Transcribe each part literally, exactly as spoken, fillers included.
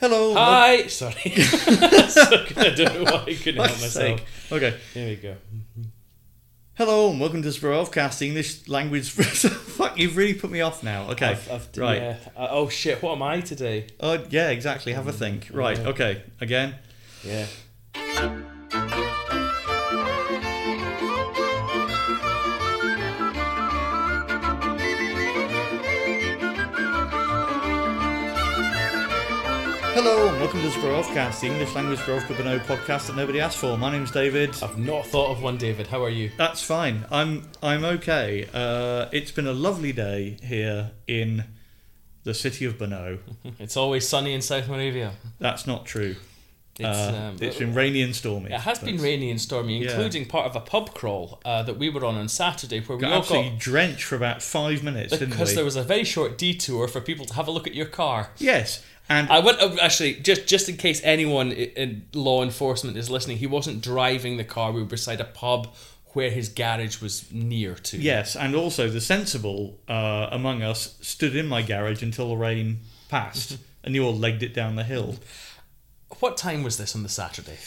Hello. Hi. Lo- Sorry. I don't know why I couldn't help myself. Sake. Okay. Here we go. Hello and welcome to Sporofcast, English language. Fuck, you've really put me off now. Okay. I've, I've, right. Yeah. Uh, oh shit, what am I today? Oh, yeah, exactly. Have a think. Right. Yeah. Okay. Again. Yeah. Hello and welcome to Sporofcast, the English language Sporofka Bano podcast that nobody asked for. My name's David. I've not thought of one, David. How are you? That's fine. I'm I'm okay. Uh, it's been a lovely day here in the city of Brno. It's always sunny in South Moravia. That's not true. It's, Uh, um, it's been rainy and stormy. It has been That's- rainy and stormy, Yeah. including part of a pub crawl uh, that we were on on Saturday, where we Got all absolutely got drenched for about five minutes, didn't we? because there was a very short detour for people to have a look at your car. Yes, and I went uh, actually just just in case anyone i- in law enforcement is listening. He wasn't driving the car. We were beside a pub where his garage was near to. yes, and also the sensible uh, among us stood in my garage until the rain passed, and you all legged it down the hill. What time was this on the Saturday?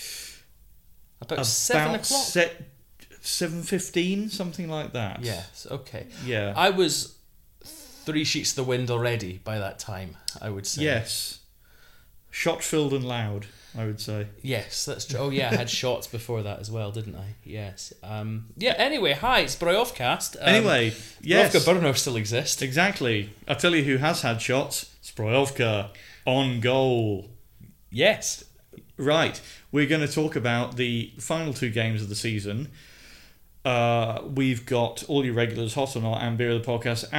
About, seven About o'clock. se- seven fifteen, something like that. Yes. Okay. Yeah. I was three sheets to the wind already by that time, I would say. Yes. Shot filled and loud, I would say. Yes, that's true. Oh yeah, I had shots before that as well, didn't I? Yes. Um, yeah. Anyway, hi, it's Brojovcast. Um, Anyway, yes. Brojovka Brno still exists. Exactly. I'll tell you who has had shots. Sprojovka on goal. Yes. Right. We're going to talk about the final two games of the season. Uh, we've got all your regulars, Hot or Not, and Beer of the Podcast,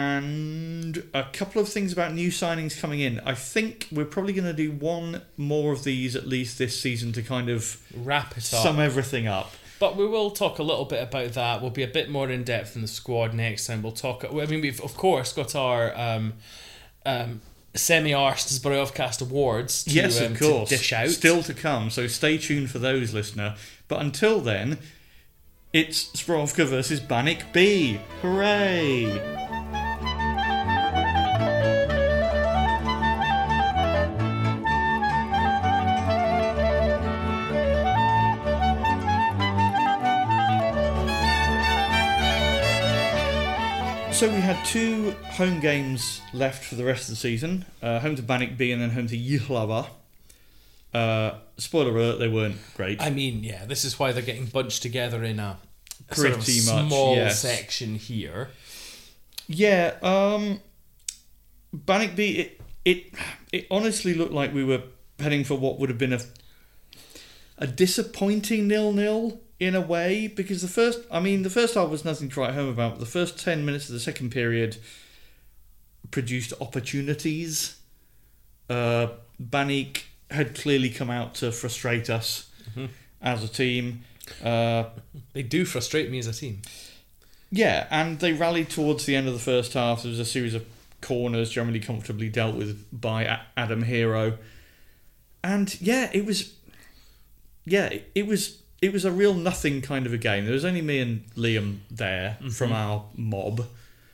and a couple of things about new signings coming in. I think we're probably going to do one more of these at least this season to kind of Wrap it up. sum everything up. But we will talk a little bit about that. We'll be a bit more in depth in the squad next time. We'll talk. I mean, we've of course got our um, um, semi-arsed Zbrojovcast awards to, Yes, um, of course. to dish out. Still to come, so stay tuned for those, listener. But until then, it's Sprojovka versus Banik B. Hooray! So we had two home games left for the rest of the season. Uh, home to Banik B and then home to Jihlava. Uh, spoiler alert, they weren't great. I mean, yeah, this is why they're getting bunched together in a sort of Pretty much, small yes. section here. Yeah, um, Banik B, it, it it honestly looked like we were heading for what would have been a a disappointing nil-nil in a way, because the first, I mean, the first half was nothing to write home about, but the first ten minutes of the second period produced opportunities. Uh, Banik had clearly come out to frustrate us Mm-hmm. as a team. Uh, They do frustrate me as a team. Yeah, and they rallied towards the end of the first half. There was a series of corners generally comfortably dealt with by A- Adam Hero. And yeah, it was yeah, it, it was it was a real nothing kind of a game. There was only me and Liam there Mm-hmm. from our mob.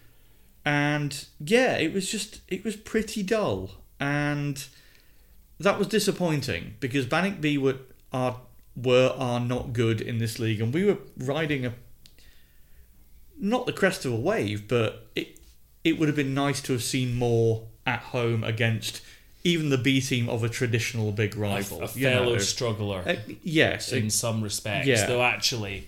And yeah, it was just it was pretty dull. And that was disappointing because Banik B were are were are not good in this league, and we were riding a not the crest of a wave, but it it would have been nice to have seen more at home against even the B team of a traditional big rival. A, a you fellow know. struggler Uh, yes, in it- some respects, yeah. though actually,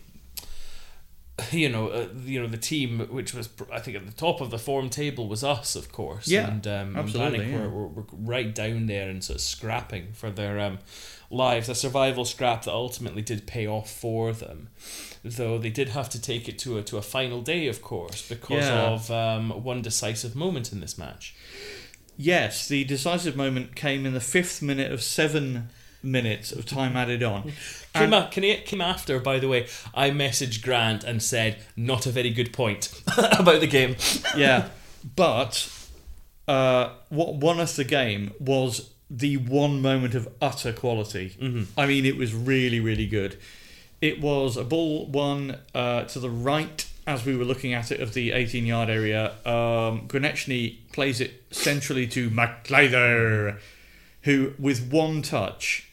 you know, uh, you know the team which was pr- I think at the top of the form table was us, of course. Yeah, and um, absolutely, and Banik yeah. were, were, were right down there and sort of scrapping for their um, lives. A survival scrap that ultimately did pay off for them, though they did have to take it to a to a final day, of course, because Yeah. of um, one decisive moment in this match. yes, the decisive moment came in the fifth minute of seven minutes of time added on. Came, And- a, can it came after, by the way. I messaged Grant and said, not a very good point about the game. yeah, but uh, what won us the game was the one moment of utter quality. Mm-hmm. I mean, it was really, really good. It was a ball one uh, to the right as we were looking at it of the eighteen-yard area. Um, Granechny plays it centrally to McLeither, who with one touch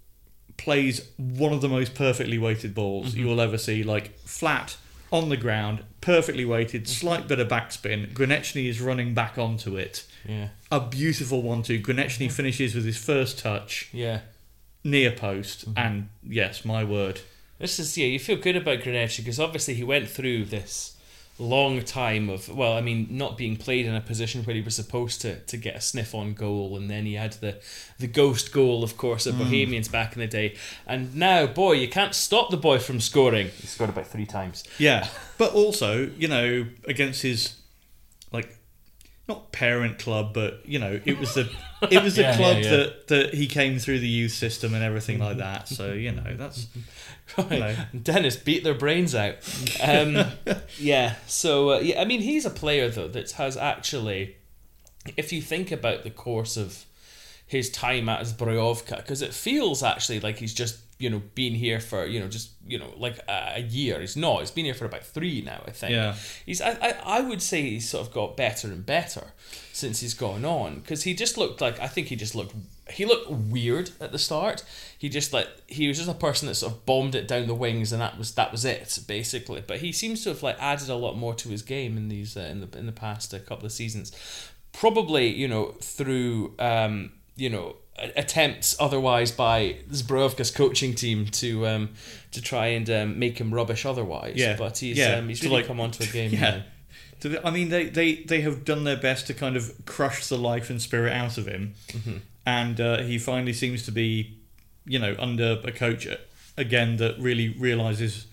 plays one of the most perfectly weighted balls mm-hmm. you will ever see, like flat on the ground, perfectly weighted, slight bit of backspin. Granechny is running back onto it. Yeah. A beautiful one-two. Granechny finishes with his first touch. Yeah. Near post. Mm-hmm. And yes, my word. This is, yeah, you feel good about Granechny because obviously he went through this long time of, well, I mean, not being played in a position where he was supposed to, to get a sniff on goal, and then he had the, the ghost goal, of course, at mm. Bohemians back in the day. And now, boy, you can't stop the boy from scoring. He scored about three times. Yeah, but also, you know, against his, like, not parent club, but, you know, it was the it was the yeah, club yeah, yeah. that that he came through the youth system and everything like that. So, you know, that's... Right. You know. Dennis beat their brains out. Um, yeah, so, uh, yeah, I mean, he's a player, though, that has actually, if you think about the course of his time at Zbrojovka, because it feels actually like he's just, you know, been here for, you know, just, you know, like a, a year. He's not. He's been here for about three now, I think. Yeah. He's, I, I, I would say he's sort of got better and better since he's gone on, because he just looked like, I think he just looked, he looked weird at the start. He just like, he was just a person that sort of bombed it down the wings, and that was that was it, basically. But he seems to have like added a lot more to his game in these, uh, in the in the past uh, couple of seasons. Probably, you know, through, um, you know, attempts otherwise by Zbrojovka's coaching team to um, to try and um, make him rubbish otherwise. Yeah. But he's yeah. um, he's to really like, come onto a game yeah. now. To, I mean, they, they, they have done their best to kind of crush the life and spirit out of him. Mm-hmm. And uh, he finally seems to be, you know, under a coach, again, that really realises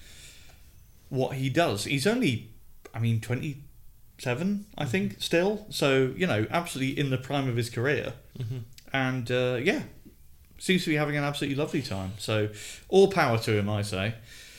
what he does. He's only, I mean, twenty-seven, I think, mm-hmm. still. So, you know, absolutely in the prime of his career. Mm-hmm. And, uh, yeah, seems to be having an absolutely lovely time. So, all power to him, I say.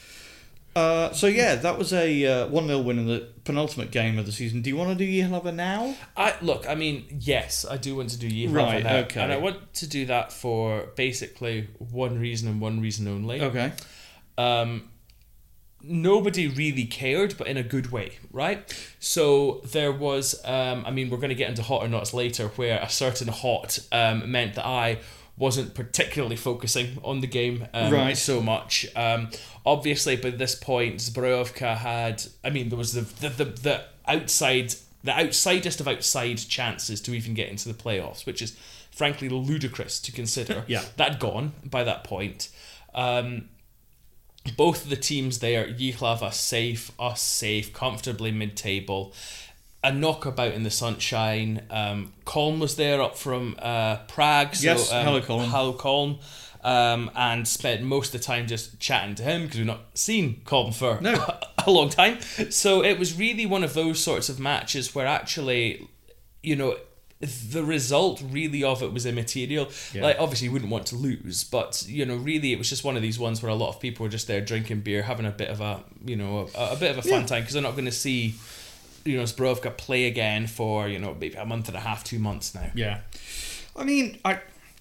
Uh, so, yeah, that was a uh, one nil win in the penultimate game of the season. Do you want to do Jihlava now? I Look, I mean, yes, I do want to do Jihlava right, now. okay. And I want to do that for basically one reason and one reason only. Okay. Um, nobody really cared, but in a good way, right? So there was, um, I mean, we're going to get into hot or nots later, where a certain hot um, meant that I wasn't particularly focusing on the game um, right. so much. Um, obviously, by this point, Zbrojovka had, I mean, there was the the, the, the outside, the outsidest of outside chances to even get into the playoffs, which is frankly ludicrous to consider. Yeah. That gone by that point. Um, both of the teams there, Jihlava safe, us safe, comfortably mid-table. A knockabout in the sunshine. Um, Kolm was there up from uh, Prague. So, yes, um, hello Kolm. Hello Kolm. Um, and spent most of the time just chatting to him because we've not seen Kolm for no. a, a long time. So it was really one of those sorts of matches where actually, you know, the result really of it was immaterial. Yeah. Like, obviously you wouldn't want to lose, but, you know, really it was just one of these ones where a lot of people were just there drinking beer, having a bit of a, you know, a, a bit of a fun yeah. time, because they're not going to see, you know, Zbrojovka play again for, you know, maybe a month and a half, two months now. Yeah. I mean, I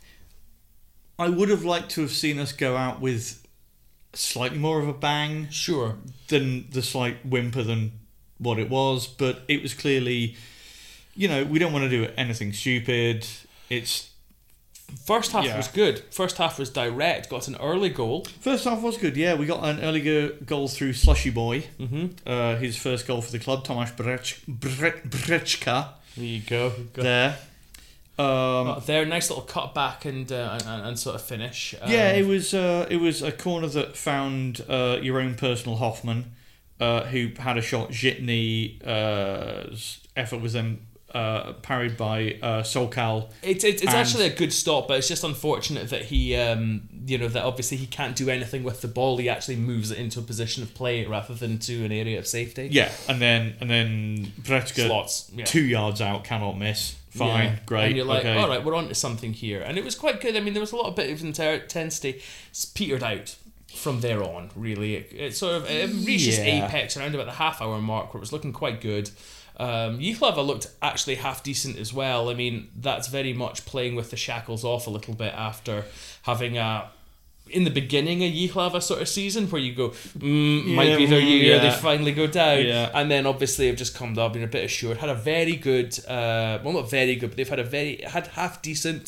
I would have liked to have seen us go out with slightly more of a bang. Sure. Than the slight whimper than what it was, but it was clearly, you know, we don't want to do anything stupid. It's First half yeah. was good. First half was direct. Got an early goal. First half was good, yeah. We got an early go- goal through Slushy Boy. Mm-hmm. Uh, his first goal for the club, Tomasz Brech- Bre- Brechka. There you go. go. There. Um, oh, there, nice little cut back and uh, and, and sort of finish. Um, yeah, it was uh, it was a corner that found uh, your own personal Hoffman, uh, who had a shot. Zhitny's uh, effort was then Uh, parried by uh, Solkal. It, it, it's actually a good stop, but it's just unfortunate that he, um, you know, that obviously he can't do anything with the ball. He actually moves it into a position of play rather than to an area of safety. Yeah, and then and then Brechka, Slots, yeah. two yards out, cannot miss. Fine, yeah. great. And you're like, okay. all right, we're on to something here. And it was quite good. I mean, there was a lot of bit of intensity. It's petered out from there on, really. It, it sort of it reached its Yeah. apex around about the half hour mark where it was looking quite good. Um, Jihlava looked actually half decent as well. I mean, that's very much playing with the shackles off a little bit after having a, in the beginning, a Jihlava sort of season where you go, mm, Yeah, might be their year, yeah. they finally go down. Yeah. And then obviously have just come up, been a bit assured, had a very good, uh, well not very good, but they've had a very, had half decent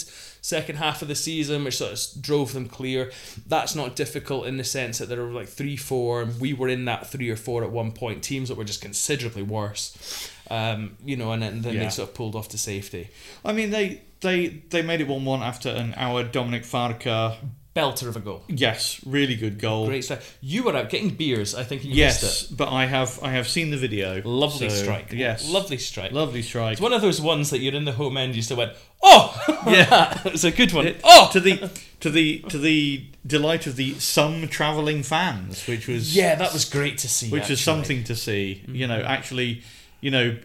second half of the season, which sort of drove them clear. That's not difficult in the sense that there were like three, four, and we were in that three or four at one point. Teams that were just considerably worse, um, you know, and then, then Yeah. they sort of pulled off to safety. I mean, they they they made it one one after an hour. Dominic Farka, Belter of a goal. yes, really good goal. Great strike. You were out getting beers. I think you Yes, missed it. but I have I have seen the video. Lovely so, strike. Yes, Lovely strike. lovely strike. It's one of those ones that you're in the home end. You still went, oh, Yeah. it's a good one. It- Oh, to the to the to the delight of the some travelling fans, which was yeah, that was great to see. which actually. was something to see. You know, actually, you know,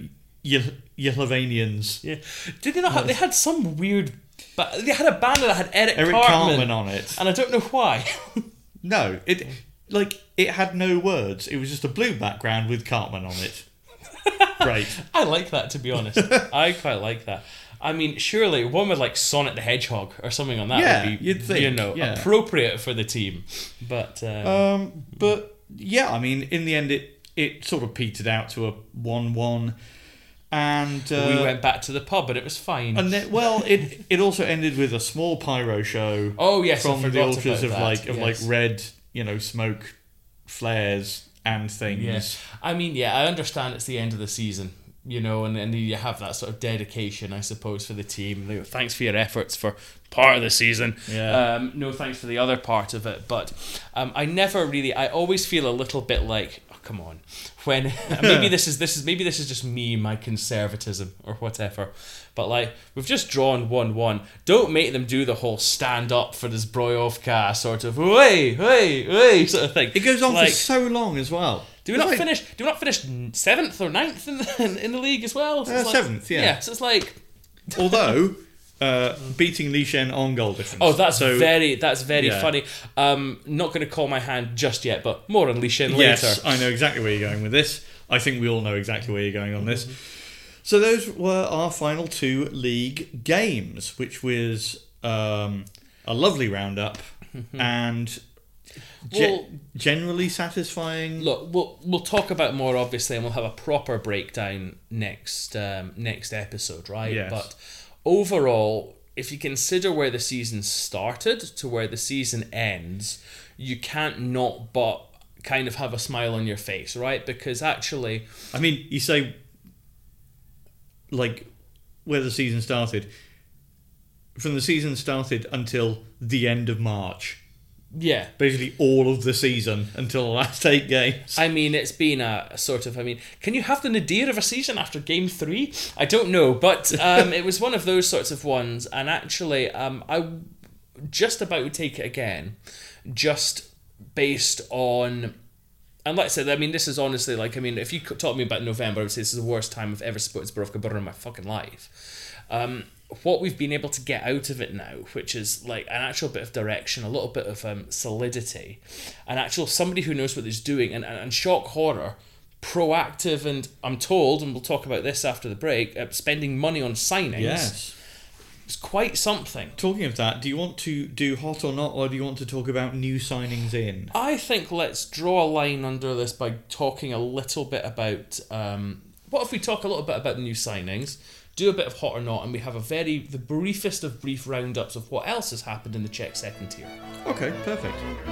Yellovanians. Yeah. Did they not have? They had some weird. But they had a banner that had Eric, Eric Cartman, Cartman on it. and I don't know why. No, it like it had no words. It was just a blue background with Cartman on it. Great. I like that, to be honest. I quite like that. I mean, surely one with like Sonic the Hedgehog or something on that Yeah, would be, you'd think, you know, yeah. appropriate for the team. But um, Um, but yeah, I mean, in the end, it it sort of petered out to a one-one, and uh, we went back to the pub, and it was fine. and then, well, it it also ended with a small pyro show. oh yes, I from the forgot altars about of that. like of yes. like red, you know, smoke flares and things. Yes, I mean, yeah, I understand it's the end of the season, you know, and and you have that sort of dedication, I suppose, for the team. Like, thanks for your efforts for part of the season. Yeah. Um, no thanks for the other part of it, but um, I never really. I always feel a little bit like, oh, come on, when maybe this is this is maybe this is just me, my conservatism or whatever. But like, we've just drawn one one. Don't make them do the whole stand up for this Broyovka sort of way, way, way sort of thing. It goes on Like, for so long as well. do we It's not like- finish? Do we not finish seventh or ninth in the, in the league as well? So Uh, it's like- seventh, yeah. Yeah, so it's like, Although uh, beating Li Shen on goal difference. oh, that's so, very that's very yeah. funny. Um, not going to call my hand just yet, but more on Li Shen later. Yes, I know exactly where you're going with this. I think we all know exactly where you're going on this. So those were our final two league games, which was um, a lovely roundup and ge- Well- generally satisfying. Look, we'll we'll talk about more obviously, and we'll have a proper breakdown next um, next episode, right? Yes. But overall, if you consider where the season started to where the season ends, you can't not but kind of have a smile on your face, right? Because actually, I mean, you say like where the season started. From the season started until the end of March. yeah. Basically all of the season until the last eight games. I mean, it's been a sort of. I mean, can you have the nadir of a season after game three? I don't know, but um, it was one of those sorts of ones. And actually, um, I just about would take it again, just based on. And like I said, I mean, this is honestly like, I mean, if you taught me about November, I would say this is the worst time I've ever supported Borussia Dortmund in my fucking life. Um, what we've been able to get out of it now, which is like an actual bit of direction, a little bit of um, solidity, an actual somebody who knows what he's doing, and, and, and shock horror, proactive, and I'm told, and we'll talk about this after the break, uh, spending money on signings. Yes. It's quite something. Talking of that, do you want to do hot or not, or do you want to talk about new signings in? I think let's draw a line under this by talking a little bit about. Um, what if we talk a little bit about the new signings, do a bit of hot or not, and we have a very the briefest of brief roundups of what else has happened in the Czech second tier. Okay, perfect.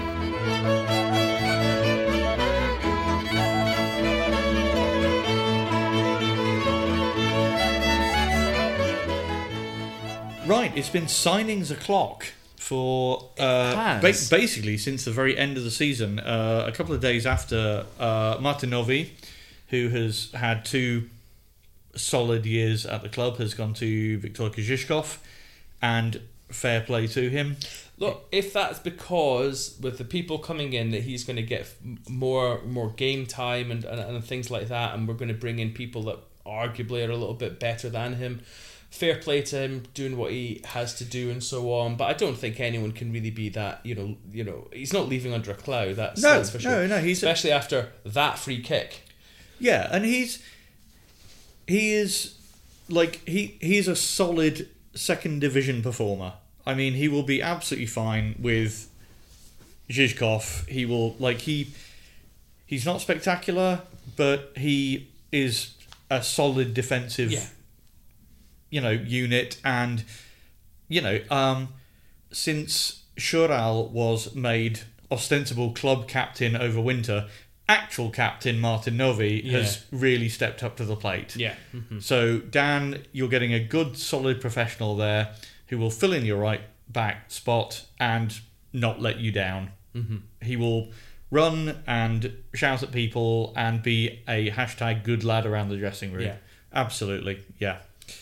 Right, it's been signings o'clock for uh, has. ba- basically since the very end of the season. Uh, a couple of days after uh, Martinovi, who has had two solid years at the club, has gone to Viktor Zhishkov, and fair play to him. Look, if that's because with the people coming in that he's going to get f- more more game time and, and, and things like that, and we're going to bring in people that arguably are a little bit better than him, fair play to him doing what he has to do and so on. But I don't think anyone can really be that, you know, you know, he's not leaving under a cloud. That's, No, that's for sure. no, no, he's a- especially after that free kick. Yeah, and he's he is like he he's a solid second division performer. I mean, he will be absolutely fine with Zhizkov. He will like he he's not spectacular, but he is a solid defensive Yeah. you know unit, and you know, um, since Shural was made ostensible club captain over winter, actual captain Martin Novi Yeah. has really stepped up to the plate. Yeah. Mm-hmm. So, Dan, you're getting a good, solid professional there who will fill in your right back spot and not let you down. Mm-hmm. He will run and shout at people and be a hashtag good lad around the dressing room. Yeah. Absolutely, yeah.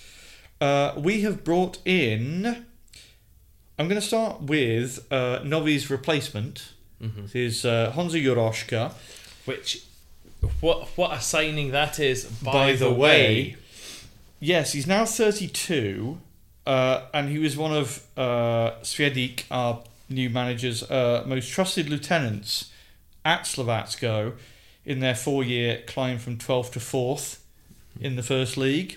Uh, we have brought in... I'm going to start with uh, Novi's replacement. Mm-hmm. It is uh, Honza Yoroshka. Which, what what a signing that is, by, By the, the way. way. Yes, he's now thirty-two, uh, and he was one of uh, Sviadik, our new manager's uh, most trusted lieutenants at Slovatsko in their four-year climb from twelfth to fourth in the first league.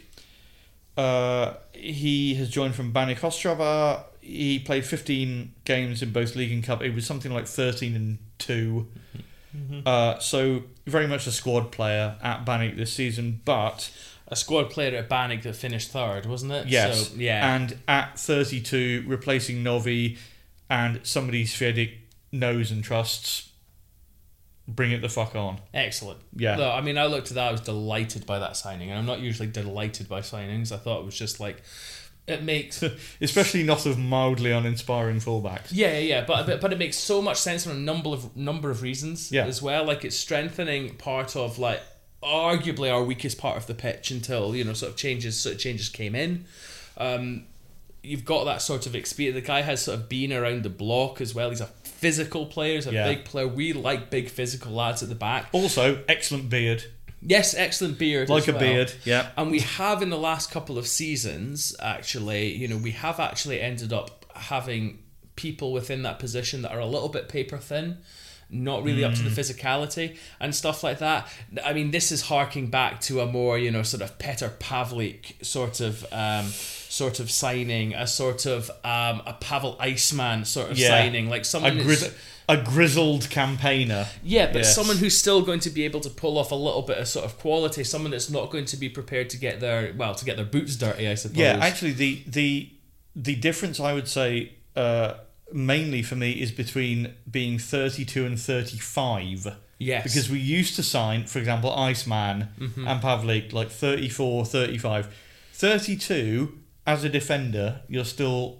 Uh, he has joined from Baník Ostrava. He played fifteen games in both league and cup. It was something like thirteen and two. Mm-hmm. Uh, so very much a squad player at Baník this season, but A squad player at Baník that finished third, wasn't it? yes, So, yeah. and at thirty-two, replacing Novi and somebody Sviadik knows and trusts. Bring it the fuck on. Excellent. Yeah. Look, I mean, I looked at that, I was delighted by that signing, and I'm not usually delighted by signings. I thought it was just like, it makes... Especially not of mildly uninspiring fullbacks. Yeah, yeah, yeah, but, but but it makes so much sense for a number of number of reasons Yeah. as well. Like, it's strengthening part of, like, arguably our weakest part of the pitch until, you know, sort of changes sort of changes came in. Um, you've got that sort of experience. The guy has sort of been around the block as well. He's a physical player. He's a Yeah. big player. We like big physical lads at the back. Also, excellent beard. Yes, excellent beard. Like as a well. beard, yeah. And we have in the last couple of seasons, actually, you know, we have actually ended up having people within that position that are a little bit paper thin, not really up to the physicality and stuff like that. I mean, this is harking back to a more, you know, sort of Petr Pavlik sort of um, sort of signing, a sort of um, a Pavel Iceman sort of Yeah. signing, like A, someone who's- grizz- a grizzled campaigner. yeah, but Yes. someone who's still going to be able to pull off a little bit of sort of quality, someone that's not going to be prepared to get their, well, to get their boots dirty, I suppose. Yeah, actually, the the the difference I would say uh, mainly for me is between being thirty-two and thirty-five. Yes. Because we used to sign, for example, Iceman Mm-hmm. and Pavlik, like thirty-four, thirty-five. thirty-two, as a defender, you're still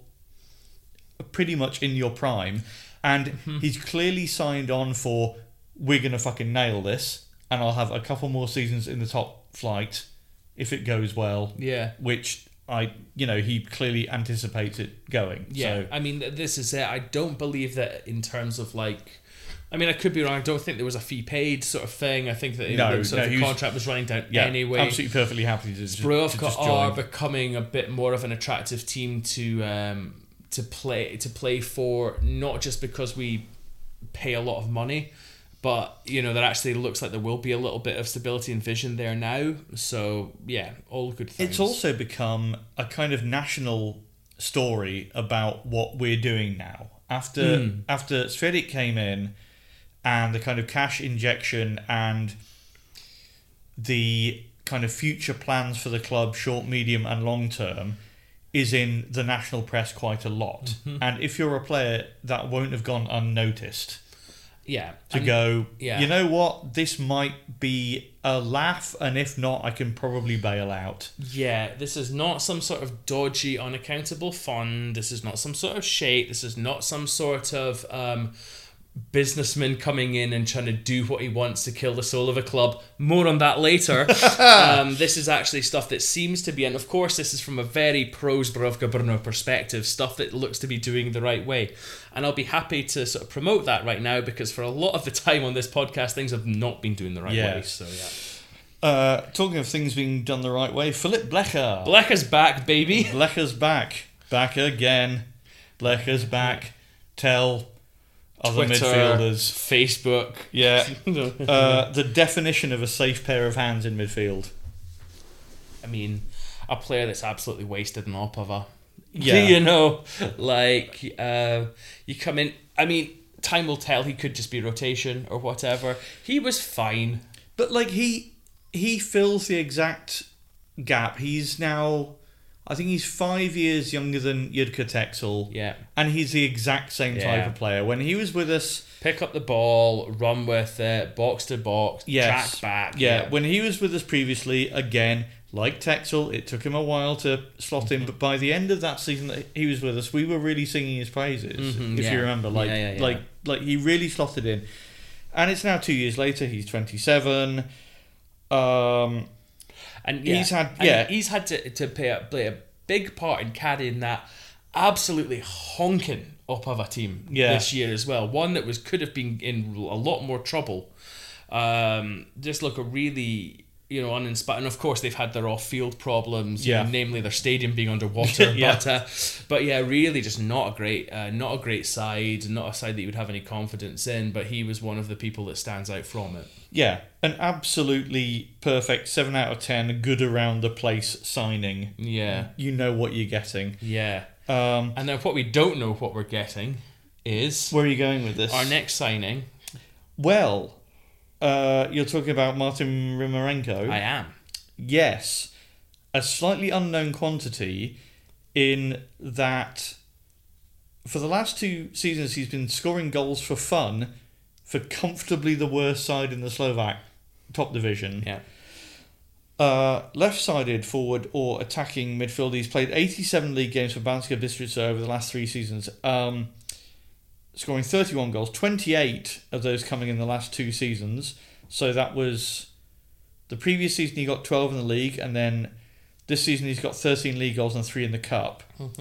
pretty much in your prime. And Mm-hmm. he's clearly signed on for, we're going to fucking nail this, and I'll have a couple more seasons in the top flight if it goes well. Yeah. Which I, you know, he clearly anticipates it going. Yeah, So, I mean, this is it. I don't believe that in terms of like, I mean, I could be wrong. I don't think there was a fee paid sort of thing. I think that No, the, sort no, of he the was- contract was running down yeah, anyway. absolutely perfectly happy to, just- to Zbrojovka just are join. becoming a bit more of an attractive team to um, to play to play for, not just because we pay a lot of money, but you know, there actually looks like there will be a little bit of stability and vision there now. So yeah, all good things. It's also become a kind of national story about what we're doing now. After Mm. after Sviadik came in, and the kind of cash injection and the kind of future plans for the club, short, medium, and long term, is in the national press quite a lot. Mm-hmm. And if you're a player, that won't have gone unnoticed. yeah To and- go, yeah. you know what, this might be a laugh, and if not, I can probably bail out. Yeah, this is not some sort of dodgy, unaccountable fund. This is not some sort of shake. This is not some sort of um, businessman coming in and trying to do what he wants to kill the soul of a club. More on that later. um, this is actually stuff that seems to be, and of course this is from a very pro-Zbrojovka Brno perspective, stuff that looks to be doing the right way. And I'll be happy to sort of promote that right now, because for a lot of the time on this podcast, things have not been doing the right Yeah. way. So yeah. Uh, talking of things being done the right way, Philip Blecher. Blecher's back, baby. Blecher's back. Back again. Blecher's back. Tell other Twitter, midfielders. Facebook. Yeah. Uh, the definition of a safe pair of hands in midfield. I mean, a player that's absolutely wasted in Opava. Yeah. You know, like, uh, you come in, I mean, time will tell, he could just be rotation or whatever. He was fine. But like he he fills the exact gap. He's now, I think he's five years younger than Yudka Texel. Yeah. And he's the exact same Yeah. type of player. When he was with us... Pick up the ball, run with it, box to box, Yes. track back. Yeah. Yeah. When he was with us previously, again, like Texel, it took him a while to slot in, but by the end of that season that he was with us, we were really singing his praises, Mhm, if yeah. you remember. Like, Yeah, yeah, yeah. like, like he really slotted in. And it's now two years later, he's twenty-seven. Um... And yeah, He's had- and yeah. he's had to, to play, a, play a big part in carrying that absolutely honking up of a team Yeah. this year as well. One that was could have been in a lot more trouble. Um, just look a really, you know, uninspired. And of course, they've had their off-field problems. you Yeah. know, namely their stadium being underwater. Yeah. But uh, but yeah, really, just not a great, uh, not a great side. Not a side that you would have any confidence in. But he was one of the people that stands out from it. Yeah, an absolutely perfect seven out of ten, good around the place signing. Yeah, You know what you're getting. yeah. Um, And then what we don't know what we're getting is where are you going with this? our next signing. Well, uh, you're talking about Martin Rimarenko. I am. Yes, a slightly unknown quantity in that for the last two seasons he's been scoring goals for fun for comfortably the worst side in the Slovak top division. Yeah. Uh, left-sided forward or attacking midfield. He's played eighty-seven league games for Banska Bystrica over the last three seasons, um, scoring thirty-one goals, twenty-eight of those coming in the last two seasons. So that was the previous season he got twelve in the league, and then this season he's got thirteen league goals and three in the cup. Mm-hmm.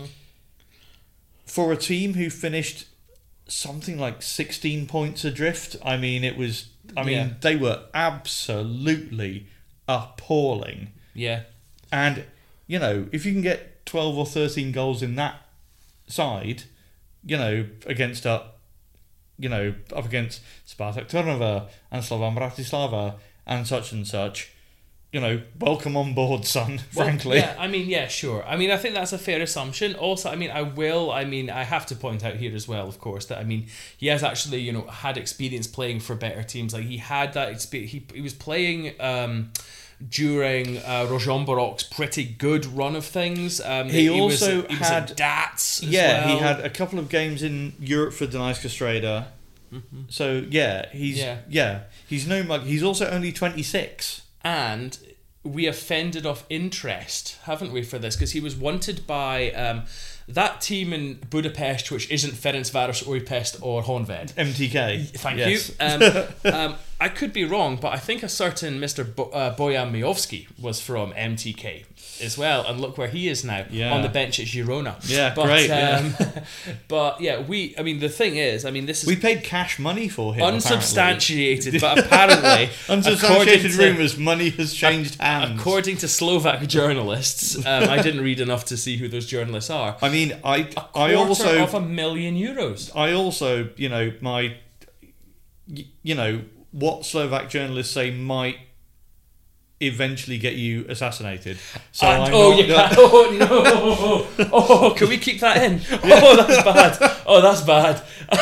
For a team who finished something like sixteen points adrift, I mean, it was. I mean, Yeah. they were absolutely appalling. Yeah. And, you know, if you can get twelve or thirteen goals in that side, you know, against a, you know, up against Spartak Trnava and Slovan Bratislava and such and such, you know, welcome on board, son, Well, frankly. yeah, I mean, yeah, sure. I mean, I think that's a fair assumption. Also, I mean, I will, I mean, I have to point out here as well, of course, that, I mean, he has actually, you know, had experience playing for better teams. Like, he had that experience. He, he was playing um, during uh, Rožom Borok's pretty good run of things. Um, He was, also he was had- at D A T S as Yeah, well. he had a couple of games in Europe for Dunajska Streda. Mm-hmm. So, yeah, he's, Yeah. yeah, he's no mug. He's also only twenty-six. And we have fended off interest, haven't we, for this? Because he was wanted by um, that team in Budapest, which isn't Ferencváros, Újpest, or Honvéd. M T K. Thank Yes. you. Um, um, I could be wrong, but I think a certain Mister Bo- uh, Bojan Mijovski was from M T K as well, and look where he is now, Yeah. on the bench at Girona. Yeah, but, great, yeah. Um, but yeah, we. I mean, the thing is, I mean, this is We paid cash money for him. unsubstantiated, but apparently, Unsubstantiated according to- rumours, money has changed hands. According to Slovak journalists, um, I didn't read enough to see who those journalists are. I mean, I A I quarter also of a million euros. I also you know my y- you know what Slovak journalists say might eventually get you assassinated. So And- I'm oh not, yeah! Oh no! Oh, can we keep that in? Oh, that's bad. Oh, that's bad.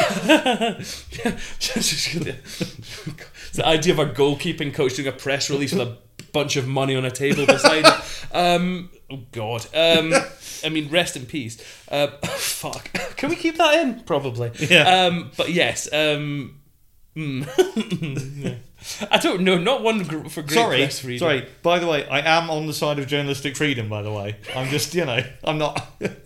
It's the idea of a goalkeeping coach doing a press release with a bunch of money on a table beside it. Um, oh God. Um, I mean, rest in peace. Uh, fuck. Can we keep that in? Probably. Yeah. Um, but yes. Um, mm. I don't know. Not one gr- for great Sorry, press reading. sorry. By the way, I am on the side of journalistic freedom. By the way, I'm just you know I'm not.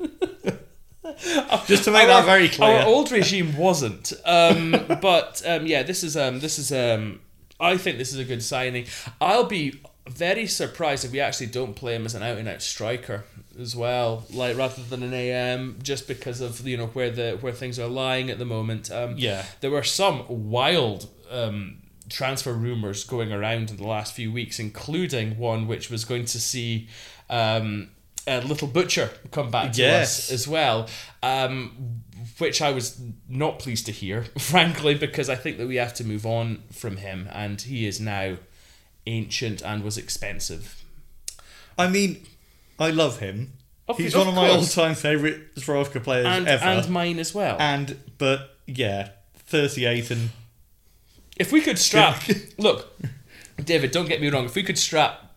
Just to make Our- that very clear. Our old regime wasn't, um, but um, yeah, this is um, this is um, I think this is a good signing. I'll be very surprised if we actually don't play him as an out and out striker as well, like rather than an A M, just because of you know where the where things are lying at the moment. Um, Yeah. there were some wild um, transfer rumors going around in the last few weeks, including one which was going to see. Um, Uh, Little Butcher come back to Yes. us as well, um, which I was not pleased to hear, frankly, because I think that we have to move on from him, and he is now ancient and was expensive. I mean, I love him. Of- He's of one of my course. all-time favourite Zbrojovka players And, ever. and mine as well. And but yeah, thirty-eight and If we could strap... Look, David, don't get me wrong, if we could strap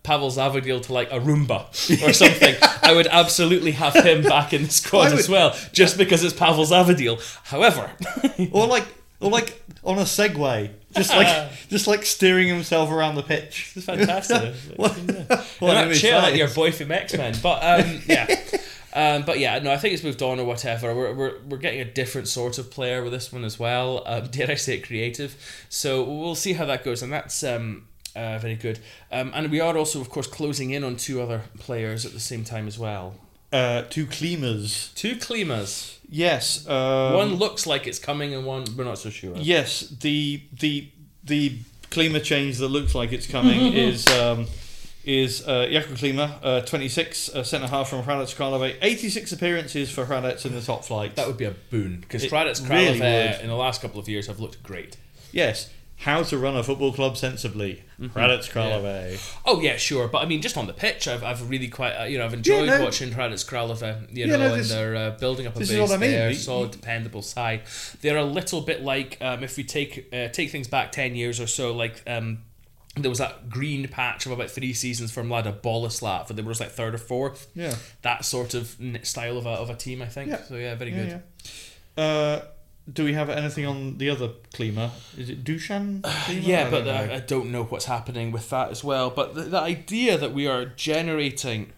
Pavel Zavadil to like a Roomba or something, I would absolutely have him back in the squad would, as well, just because it's Pavel Zavadil. However, or like, or like on a Segway, just like, just like steering himself around the pitch. It's fantastic. what, yeah. what Not chill like your boy from X-Men, but um, yeah. Um, but yeah, no, I think it's moved on or whatever. We're, we're we're getting a different sort of player with this one as well. Um, dare I say it, creative? So we'll see how that goes, and that's um, uh, very good. Um, and we are also, of course, closing in on two other players at the same time as well. Uh, two Klimas. Two Klimas. Yes. Um, one looks like it's coming, and one we're not so sure. Yes, the the the Klima change that looks like it's coming is. Um, is uh, Jakub Klima, uh, twenty-six, uh, centre half from Hradec Králové, eighty-six appearances for Hradec in the top flight. That would be a boon, because It Hradec Králové really in the last couple of years have looked great. Yes, how to run a football club sensibly. Mm-hmm. Hradec Králové. Yeah. Oh yeah, sure, but I mean, just on the pitch, I've I've really quite uh, you know I've enjoyed yeah, no. watching Hradec Králové. You yeah, know, no, and this, they're uh, building up a base is what I mean. there, you, solid, dependable side. They're a little bit like um, if we take uh, take things back ten years or so, like. Um, There was that green patch of about three seasons from Mlada Boleslav, where they were like third or fourth. Yeah, that sort of style of a of a team, I think. Yeah. So yeah, very yeah, good. Yeah. Uh, do we have anything on the other Klima? Is it Dusan? Klima? Yeah, I but don't the, I don't know what's happening with that as well. But the, the idea that we are generating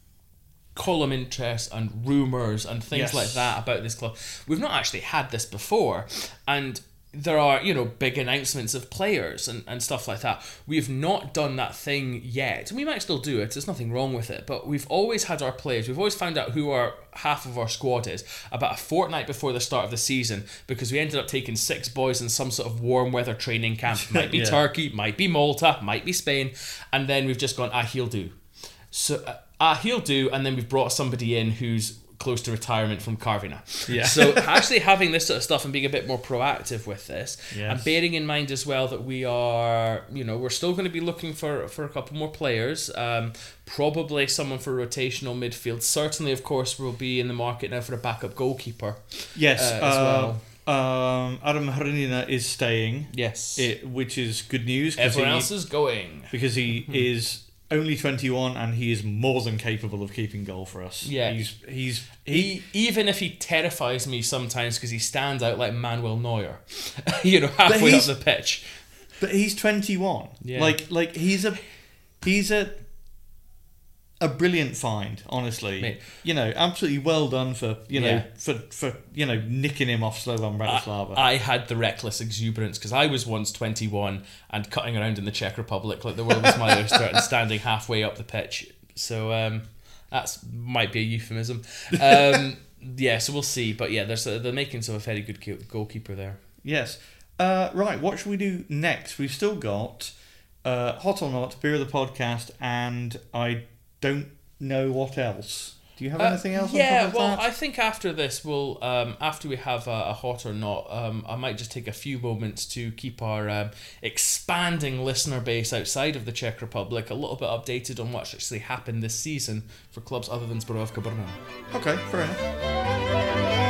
column interest and rumours and things Yes. like that about this club, we've not actually had this before, and. There are, you know, big announcements of players and, and stuff like that. We've not done that thing yet. And we might still do it. There's nothing wrong with it. But we've always had our players. We've always found out who our half of our squad is about a fortnight before the start of the season, because we ended up taking six boys in some sort of warm weather training camp. Might be Yeah. Turkey, might be Malta, might be Spain. And then we've just gone, ah, he'll do. So, uh, ah, he'll do. And then we've brought somebody in who's close to retirement from Karvina. Yeah. So actually having this sort of stuff and being a bit more proactive with this, Yes. and bearing in mind as well that we are, you know, we're still going to be looking for, for a couple more players, um, probably someone for rotational midfield. Certainly, of course, we'll be in the market now for a backup goalkeeper. Yes, uh, as uh, well. Um, Adam Hrdina is staying. Yes. It, which is good news. 'cause Everyone he, else is going. because he is only twenty-one and he is more than capable of keeping goal for us. Yeah. he's he's he, He, even if he terrifies me sometimes because he stands out like Manuel Neuer, you know, halfway up he's- the pitch. but he's twenty-one. Yeah. Like like he's a he's a a brilliant find, honestly. Mate. You know, absolutely well done for you know Yeah. for for you know nicking him off Slovan Bratislava. I, I had the reckless exuberance because I was once twenty-one and cutting around in the Czech Republic like the world was my oyster and standing halfway up the pitch. So um, that's might be a euphemism. Um, yeah, so we'll see. But yeah, there's a, the makings of a very good go- goalkeeper there. Yes. Uh, right, what should we do next? We've still got uh, Hot or Not, Beer of the Podcast, and I don't know what else. Do you have Uh, anything else yeah, on top of well, that? I think after this, we'll um, after we have a, a hot or not, um, I might just take a few moments to keep our um, expanding listener base outside of the Czech Republic a little bit updated on what's actually happened this season for clubs other than Zbrojovka Brno. Okay, fair enough.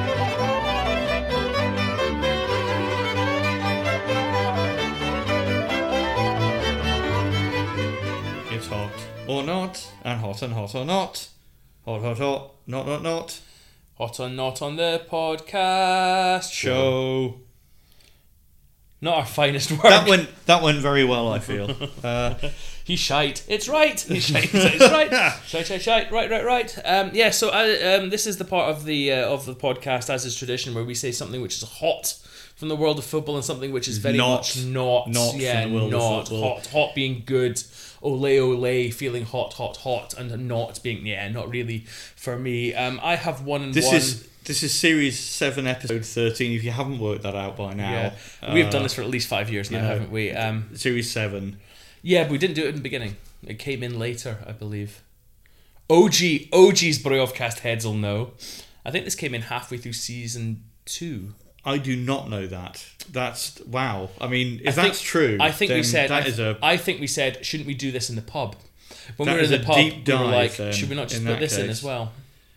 It's hot or not, and hot and hot or not. Hot, hot, hot, not, not, not. Hot or not on the podcast Show. Not our finest work. That went that went very well, I feel. Uh, He's shite. It's right. He's shite. It's right. Shite, shite, shite. Right, right, right. Um, yeah. So uh, um, this is the part of the uh, of the podcast, as is tradition, where we say something which is hot from the world of football and something which is very Not- much not, not yeah, from the world of not football. hot. Hot being good. Ole, ole, feeling hot, hot, hot, and not being yeah, not really for me. Um, I have one and this one. is this is series seven, episode thirteen. If you haven't worked that out by now, Yeah. We've uh, done this for at least five years now, yeah. haven't we? Um, Series seven. yeah, but we didn't do it in the beginning. It came in later, I believe. O G, O G's Brojovcast heads will know. I think this came in halfway through season two. I do not know that. That's wow. I mean, if I that's think- true, I think we then said. that I, is a I think we said, shouldn't we do this in the pub? When That we were is in the a pub, deep we were dive like, then, should we not just in put that this in case. as well?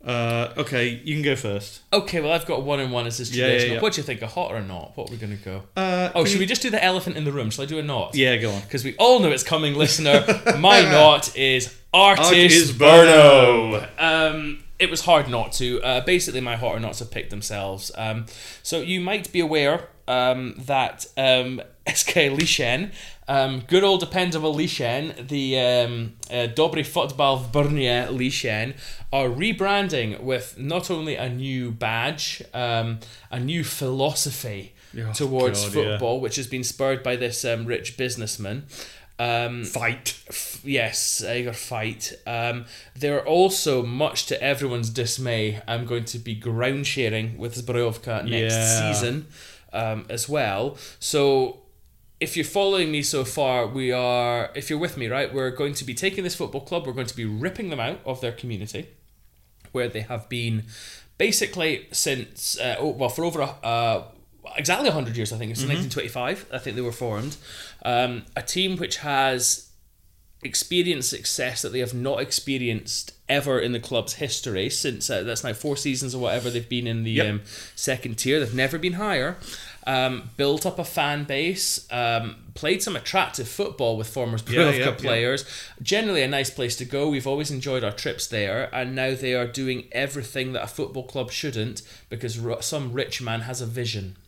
Uh, okay, you can go first. Okay, well, I've got a one and one as is Yeah, yeah, traditional. yeah. What do you think, a hot or a not? What are we going to go? Uh, Oh, can should you- we just do the elephant in the room? Shall I do a not? Yeah, go on. Because we all know it's coming, listener. My not is Artis Artis Burno. Burno. Um, it was hard not to. Uh, basically, my hot or nots have picked themselves. Um, so you might be aware um, that um, S K Lishen, um, good old dependable Lishen, the um, uh, Dobry Fotbal v Brnie Lishen, are rebranding with not only a new badge, um, a new philosophy Oh, towards God, football, which has been spurred by this um, rich businessman. Um, Fight. f- yes, Igor Fight. Um, they're also, much to everyone's dismay, I'm going to be ground sharing with Zbrojovka next Yeah. season um, as well. So if you're following me so far, we are, if you're with me, right, we're going to be taking this football club, we're going to be ripping them out of their community, where they have been basically since, uh, oh, well, for over a, uh, exactly one hundred years, I think. It's Mm-hmm. nineteen twenty-five, I think they were formed. Um, a team which has experienced success that they have not experienced ever in the club's history since, uh, that's now four seasons or whatever they've been in the Yep. um, second tier. They've never been higher. Um, built up a fan base, um, played some attractive football with former Yeah, Zbrojovka yeah, yeah. players. Generally a nice place to go. We've always enjoyed our trips there, and now they are doing everything that a football club shouldn't because ro- some rich man has a vision.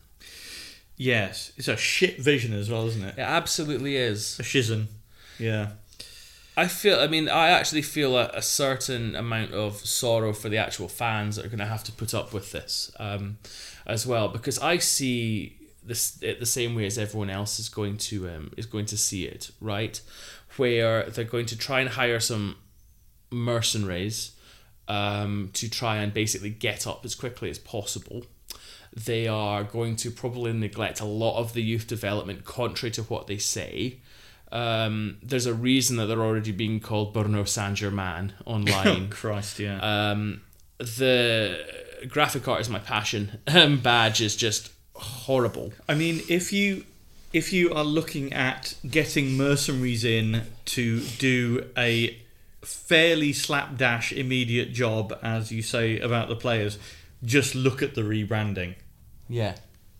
Yes, it's a shit vision as well, isn't it? It absolutely is. A shizen. Yeah. I feel, I mean, I actually feel a, a certain amount of sorrow for the actual fans that are going to have to put up with this um, as well, because I see this it the same way as everyone else is going to um, is going to see it, right? Where they're going to try and hire some mercenaries um, to try and basically get up as quickly as possible. They are going to probably neglect a lot of the youth development, contrary to what they say. Um, there's a reason that they're already being called Brno Saint-Germain Oh, online. Christ, yeah. um, the graphic art is my passion. Um, badge is just horrible. I mean, if you if you are looking at getting mercenaries in to do a fairly slapdash immediate job, as you say about the players, just look at the rebranding. Yeah.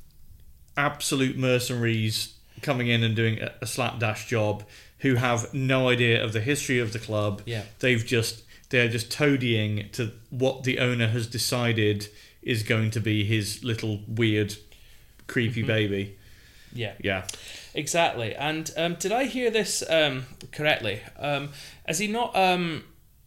Absolute mercenaries coming in and doing a, a slapdash job who have no idea of the history of the club. Yeah. They've just they're just toadying to what the owner has decided is going to be his little weird creepy baby. Yeah. Yeah. Exactly. And um, did I hear this um, correctly? Um, has he not? Um,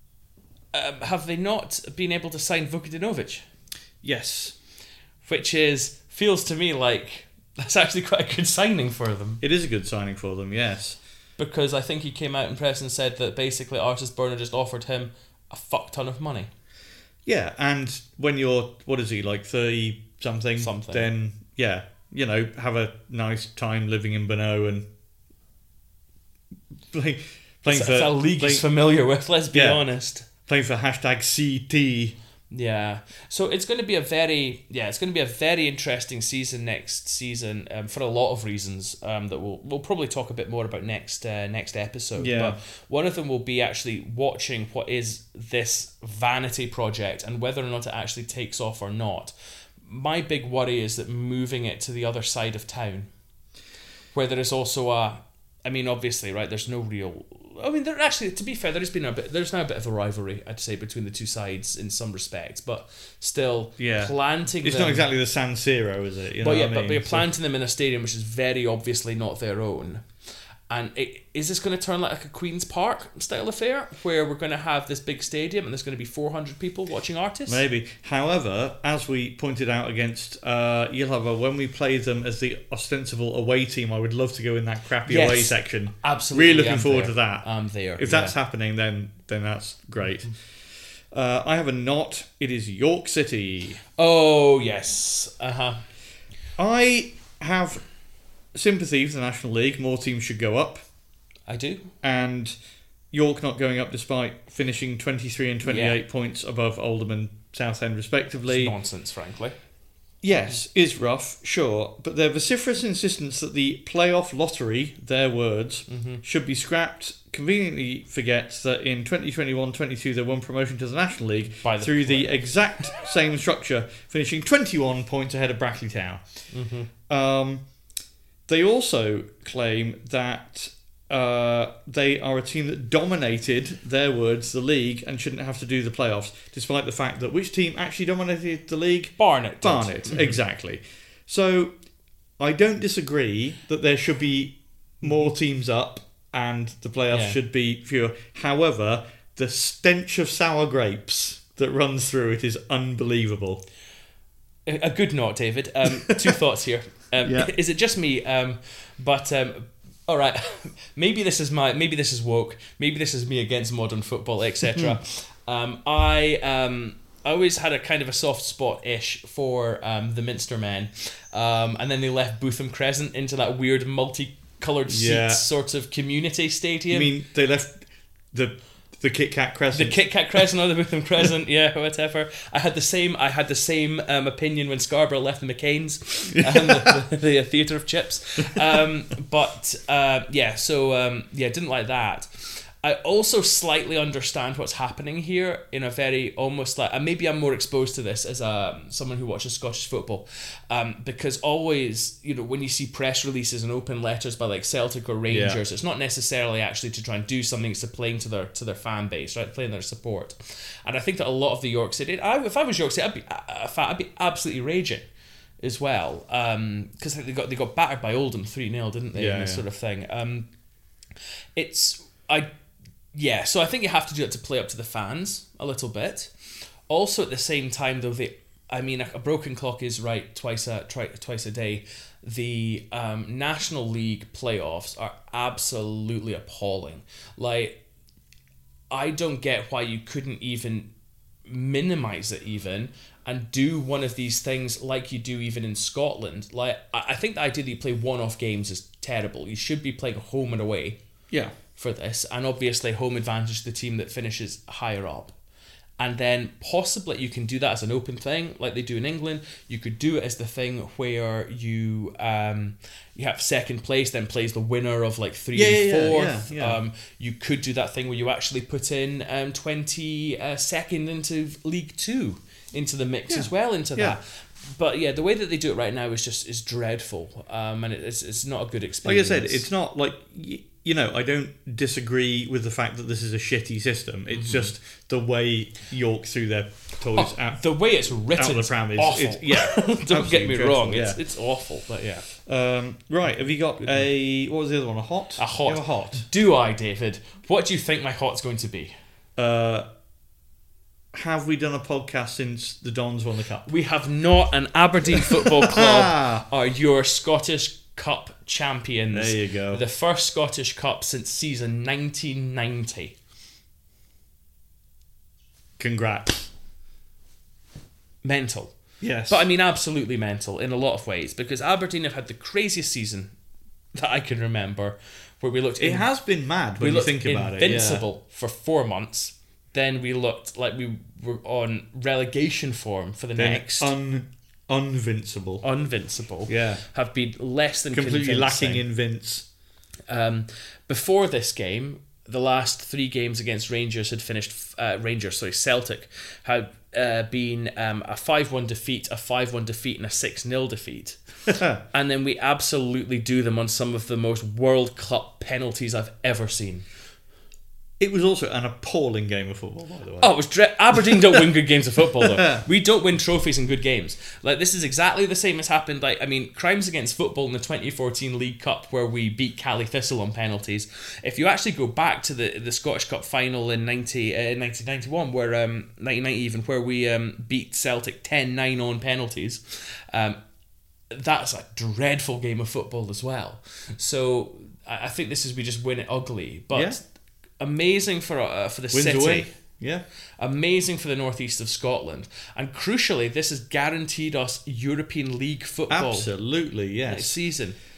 um, have they not been able to sign Vukadinovic? Yes. Which is feels to me like that's actually quite a good signing for them, It is a good signing for them, yes. because I think he came out in press and said that basically Artis Burno just offered him a fuck ton of money. Yeah, and when you're, what is he, like thirty something, Something. then, yeah, you know, have a nice time living in Bono and play, playing It's, for it's a league playing, he's familiar with. Let's be Yeah. honest. playing for hashtag C T. Yeah, so it's going to be a very yeah, it's going to be a very interesting season next season um, for a lot of reasons um, that we'll we'll probably talk a bit more about next uh, next episode. Yeah. But one of them will be actually watching what is this vanity project and whether or not it actually takes off or not. My big worry is that moving it to the other side of town, where there is also a, I mean, obviously, right? There's no real. I mean, there actually, to be fair, there's been a bit. There's now a bit of a rivalry, I'd say, between the two sides in some respects, but still, Yeah. planting. It's them, not exactly the San Siro, is it? You know but yeah, what I but, mean? but you're So- planting them in a stadium which is very obviously not their own. And it, is this going to turn like a Queen's Park style affair, where we're going to have this big stadium and there's going to be four hundred people watching artists? Maybe. However, as we pointed out against uh, Yilhava, when we played them as the ostensible away team, I would love to go in that crappy Yes. away section. Absolutely, Really looking I'm forward there. to that. I'm there. If yeah. that's happening, then then that's great. Uh, I have a not. It is York City. Oh yes, uh huh. I have sympathy for the National League. More teams should go up. I do. And York not going up despite finishing twenty-three and twenty-eight Yeah. points above Oldham and Southend It's respectively. nonsense, frankly. Yes, is rough, sure, but their vociferous insistence that the playoff lottery, their words, Mm-hmm. should be scrapped conveniently forgets that in twenty twenty-one twenty-two they won promotion to the National League By the through play. the exact same structure, finishing twenty-one points ahead of Brackley Town. Mm-hmm. Um, they also claim that uh, they are a team that dominated, their words, the league and shouldn't have to do the playoffs, despite the fact that which team actually dominated the league? Barnet. did. Barnet, Mhm. exactly. So I don't disagree that there should be more teams up and the playoffs Yeah. should be fewer. However, the stench of sour grapes that runs through it is unbelievable. A a good note, David. Um, two thoughts here. Um, Yeah. Is it just me? Um, but um, all right, maybe this is my maybe this is woke. Maybe this is me against modern football, et cetera. um, I um, I always had a kind of a soft spot ish for um, the Minster men, um, and then they left Bootham Crescent into that weird multicolored Yeah. seats sort of community I stadium. mean, they left the the Kit Kat The Crescent. Kit Kat Crescent or the Bootham Crescent, yeah, whatever. I had the same. I had the same um, opinion when Scarborough left the McCain's, um, the, the, the theatre of chips. Um, but uh, yeah, so um, yeah, didn't like that. I also slightly understand what's happening here in a very almost like, and maybe I'm more exposed to this as a someone who watches Scottish football, um, because always, you know, when you see press releases and open letters by like Celtic or Rangers, Yeah. it's not necessarily actually to try and do something; it's to playing to their to their fan base, right? Playing their support, and I think that a lot of the York City, I, if I was York City, I'd be, I'd be absolutely raging as well, because they got they got battered by Oldham three nil, didn't they? Yeah, and this yeah. sort of thing. Um, it's I. Yeah, so I think you have to do it to play up to the fans a little bit. Also, at the same time, though, they, I mean, a, a broken clock is right twice a tri, twice a day. The um, National League playoffs are absolutely appalling. Like, I don't get why you couldn't even minimize it even and do one of these things like you do even in Scotland. Like, I, I think the idea that you play one-off games is terrible. You should be playing home and away Yeah. for this, and obviously home advantage to the team that finishes higher up. And then possibly you can do that as an open thing like they do in England. You could do it as the thing where you um, you have second place then plays the winner of like three Yeah, and yeah, yeah, fourth. yeah, yeah. Um, you could do that thing where you actually put in um, twenty uh, second into League Two into the mix Yeah. as well into Yeah. that. But yeah, the way that they do it right now is just is dreadful, um, and it's it's not a good Like I experience. said, it's not like, y- you know, I don't disagree with the fact that this is a shitty system. It's Mm-hmm. just the way York threw their toys Oh, out. the way it's written out of the is pram is- awful. it's- yeah, Don't get absolutely me dreadful, wrong. yeah. It's it's awful, but yeah. Um, right, have you got a, what was the other one, a hot? A hot. You have a hot. Do I, David? What do you think my hot's going to be? Uh, have we done a podcast since the Dons won the cup? We have not. An Aberdeen Football Club are your Scottish Cup champions. There you go. The first Scottish Cup since season nineteen ninety. Congrats. Mental. Yes. But I mean, absolutely mental in a lot of ways, because Aberdeen have had the craziest season that I can remember, where we looked. it in- has been mad we when you looked think about it. Yeah. invincible for four months. Then we looked like we were on relegation form for the Then next. un, unvincible. Unvincible. Yeah. Have been less than Completely convincing. lacking in Vince. Um, before this game, the last three games against Rangers had finished. Uh, Rangers, sorry, Celtic had uh, been um, a five one defeat, a five one defeat, and a six nil defeat. And then we absolutely do them on some of the most World Cup penalties I've ever seen. It was also an appalling game of football, by the way. Oh, it was dre- Aberdeen don't win good games of football though. We don't win trophies in good games. Like, this is exactly the same as happened. Like, I mean, crimes against football in the twenty fourteen League Cup, where we beat Cali Thistle on penalties. If you actually go back to the, the Scottish Cup final in ninety, uh, nineteen ninety-one, where um, nineteen ninety even, where we um, beat Celtic ten nine on penalties, um, that's a dreadful game of football as well. So I, I think this is we just win it ugly, but. Yeah. Amazing for uh, for the Wins city. away. Yeah. Amazing for the northeast of Scotland, and crucially, this has guaranteed us European League football Absolutely, next yes. season.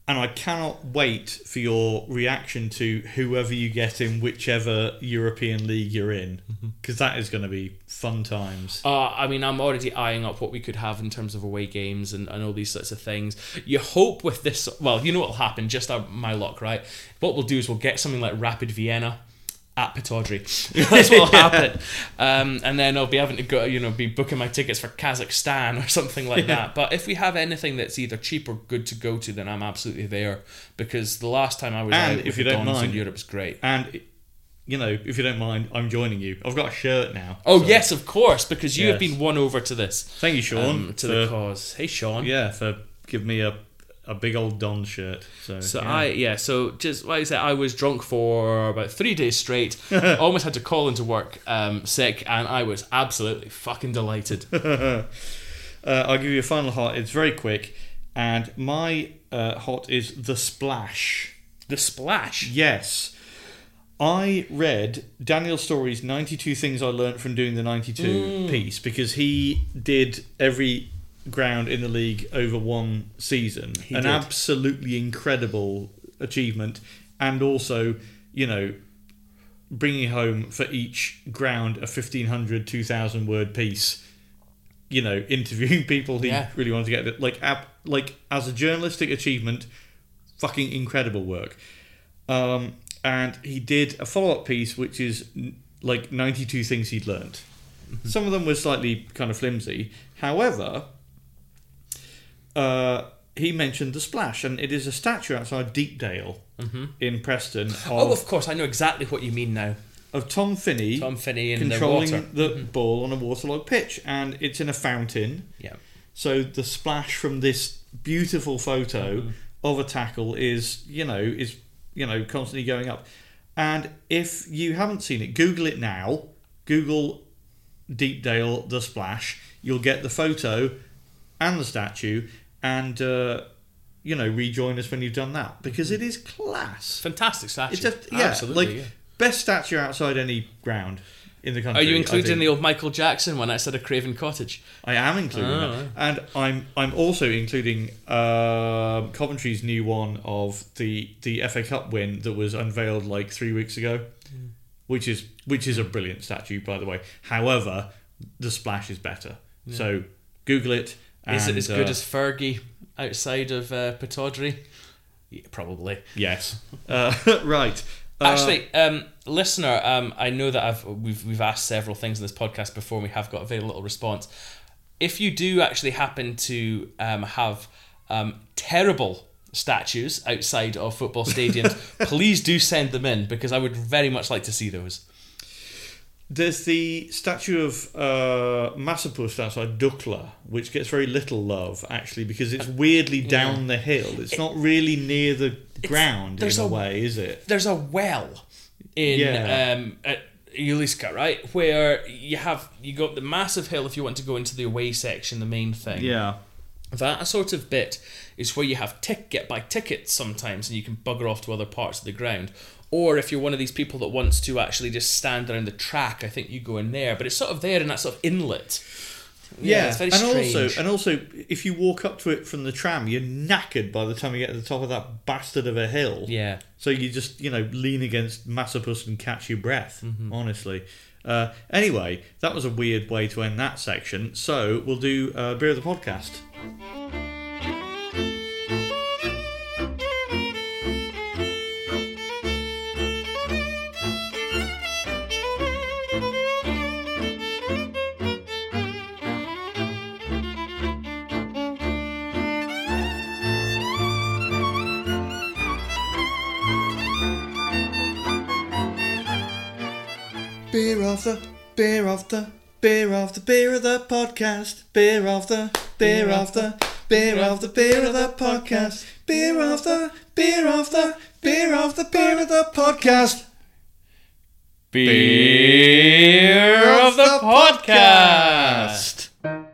and I cannot wait for your reaction to whoever you get in whichever European league you're in, because that is going to be fun times. Uh, I mean, I'm already eyeing up what we could have in terms of away games and, and all these sorts of things. You hope with this, well, you know what will happen, just our, my luck, right? What we'll do is we'll get something like Rapid Vienna at Pataudry. That's what will happen. Um, and then I'll be having to go, you know, be booking my tickets for Kazakhstan or something like Yeah. that. But if we have anything that's either cheap or good to go to, then I'm absolutely there. Because the last time I was And out if with you the don't Dons mind- in Europe was great. And, you know, if you don't mind, I'm joining you. I've got a shirt now. Oh, so- yes, of course, because you have Yes. been won over to this. Thank you, Sean. Um, to for, the cause. Hey, Sean. Yeah, for giving me a, a big old Don shirt. So, So yeah. I yeah so just like I said, I was drunk for about three days straight. Almost had to call into work um, sick, and I was absolutely fucking delighted. uh, I'll give you a final hot. It's very quick, and my uh, hot is The Splash. The Splash. Yes. I read Daniel Story's ninety-two Things I Learned from Doing the ninety-two Mm. piece, because he did every ground in the league over one season. He An did. absolutely incredible achievement, and also, you know, bringing home for each ground a fifteen hundred, two thousand word piece. You know, interviewing people he Yeah. really wanted to get. Like, ab- like as a journalistic achievement, fucking incredible work. Um, and he did a follow-up piece, which is n- like ninety-two things he'd learned. Some of them were slightly kind of flimsy. However, uh, he mentioned the Splash, and it is a statue outside Deepdale Mm-hmm. in Preston of, Oh, of course, I know exactly what you mean now. of Tom Finney Tom Finney in the controlling water. the Mhm. ball on a waterlogged pitch, and it's in a fountain. Yeah. So the splash from this beautiful photo Mhm. of a tackle is, you know, is you know constantly going up. And if you haven't seen it, Google it now. Google Deepdale the Splash. You'll get the photo and the statue, and uh, you know, rejoin us when you've done that, because it is class. Fantastic statue. It's just yeah, Absolutely. like yeah. best statue outside any ground in the Are country. you I including think. the old Michael Jackson one outside of Craven Cottage? I am including Oh, that, and I'm I'm also including um Coventry's new one of the the F A Cup win that was unveiled like three weeks ago, Mm. which is which is a brilliant statue, by the way. However, the Splash is better. Yeah. So Google it. Is it and, as good uh, as Fergie outside of uh, Pataudry? Yeah, probably. yes? Uh, right. Uh, Actually, um, listener, um, I know that I've we've we've asked several things in this podcast before, and we have got a very little response. If you do actually happen to um, have um, terrible statues outside of football stadiums, please do send them in, because I would very much like to see those. There's the statue of uh, Massapust outside Dukla, which gets very little love, actually, because it's weirdly down the hill. It's not really near the ground in there's a a- way, is it? There's a well in Yeah. um, at Uliska, right, where you have you got the massive hill if you want to go into the away section, the main thing. Yeah. That sort of bit is where you have tick get buy tickets sometimes, and you can bugger off to other parts of the ground. Or if you're one of these people that wants to actually just stand around the track, I think you go in there. But it's sort of there in that sort of inlet. Yeah, it's very and strange. also, and also, if you walk up to it from the tram, you're knackered by the time you get to the top of that bastard of a hill. yeah. So you just, you know, lean against Massapus and catch your breath. Mm-hmm. Honestly. Uh, anyway, that was a weird way to end that section. So we'll do uh, beer of the podcast. Beer of the, beer of the, beer of the, beer of the podcast. Beer of the, beer of the, beer of the, beer of the podcast. Beer of the, beer of the, beer of the, beer of the podcast. Beer of the podcast.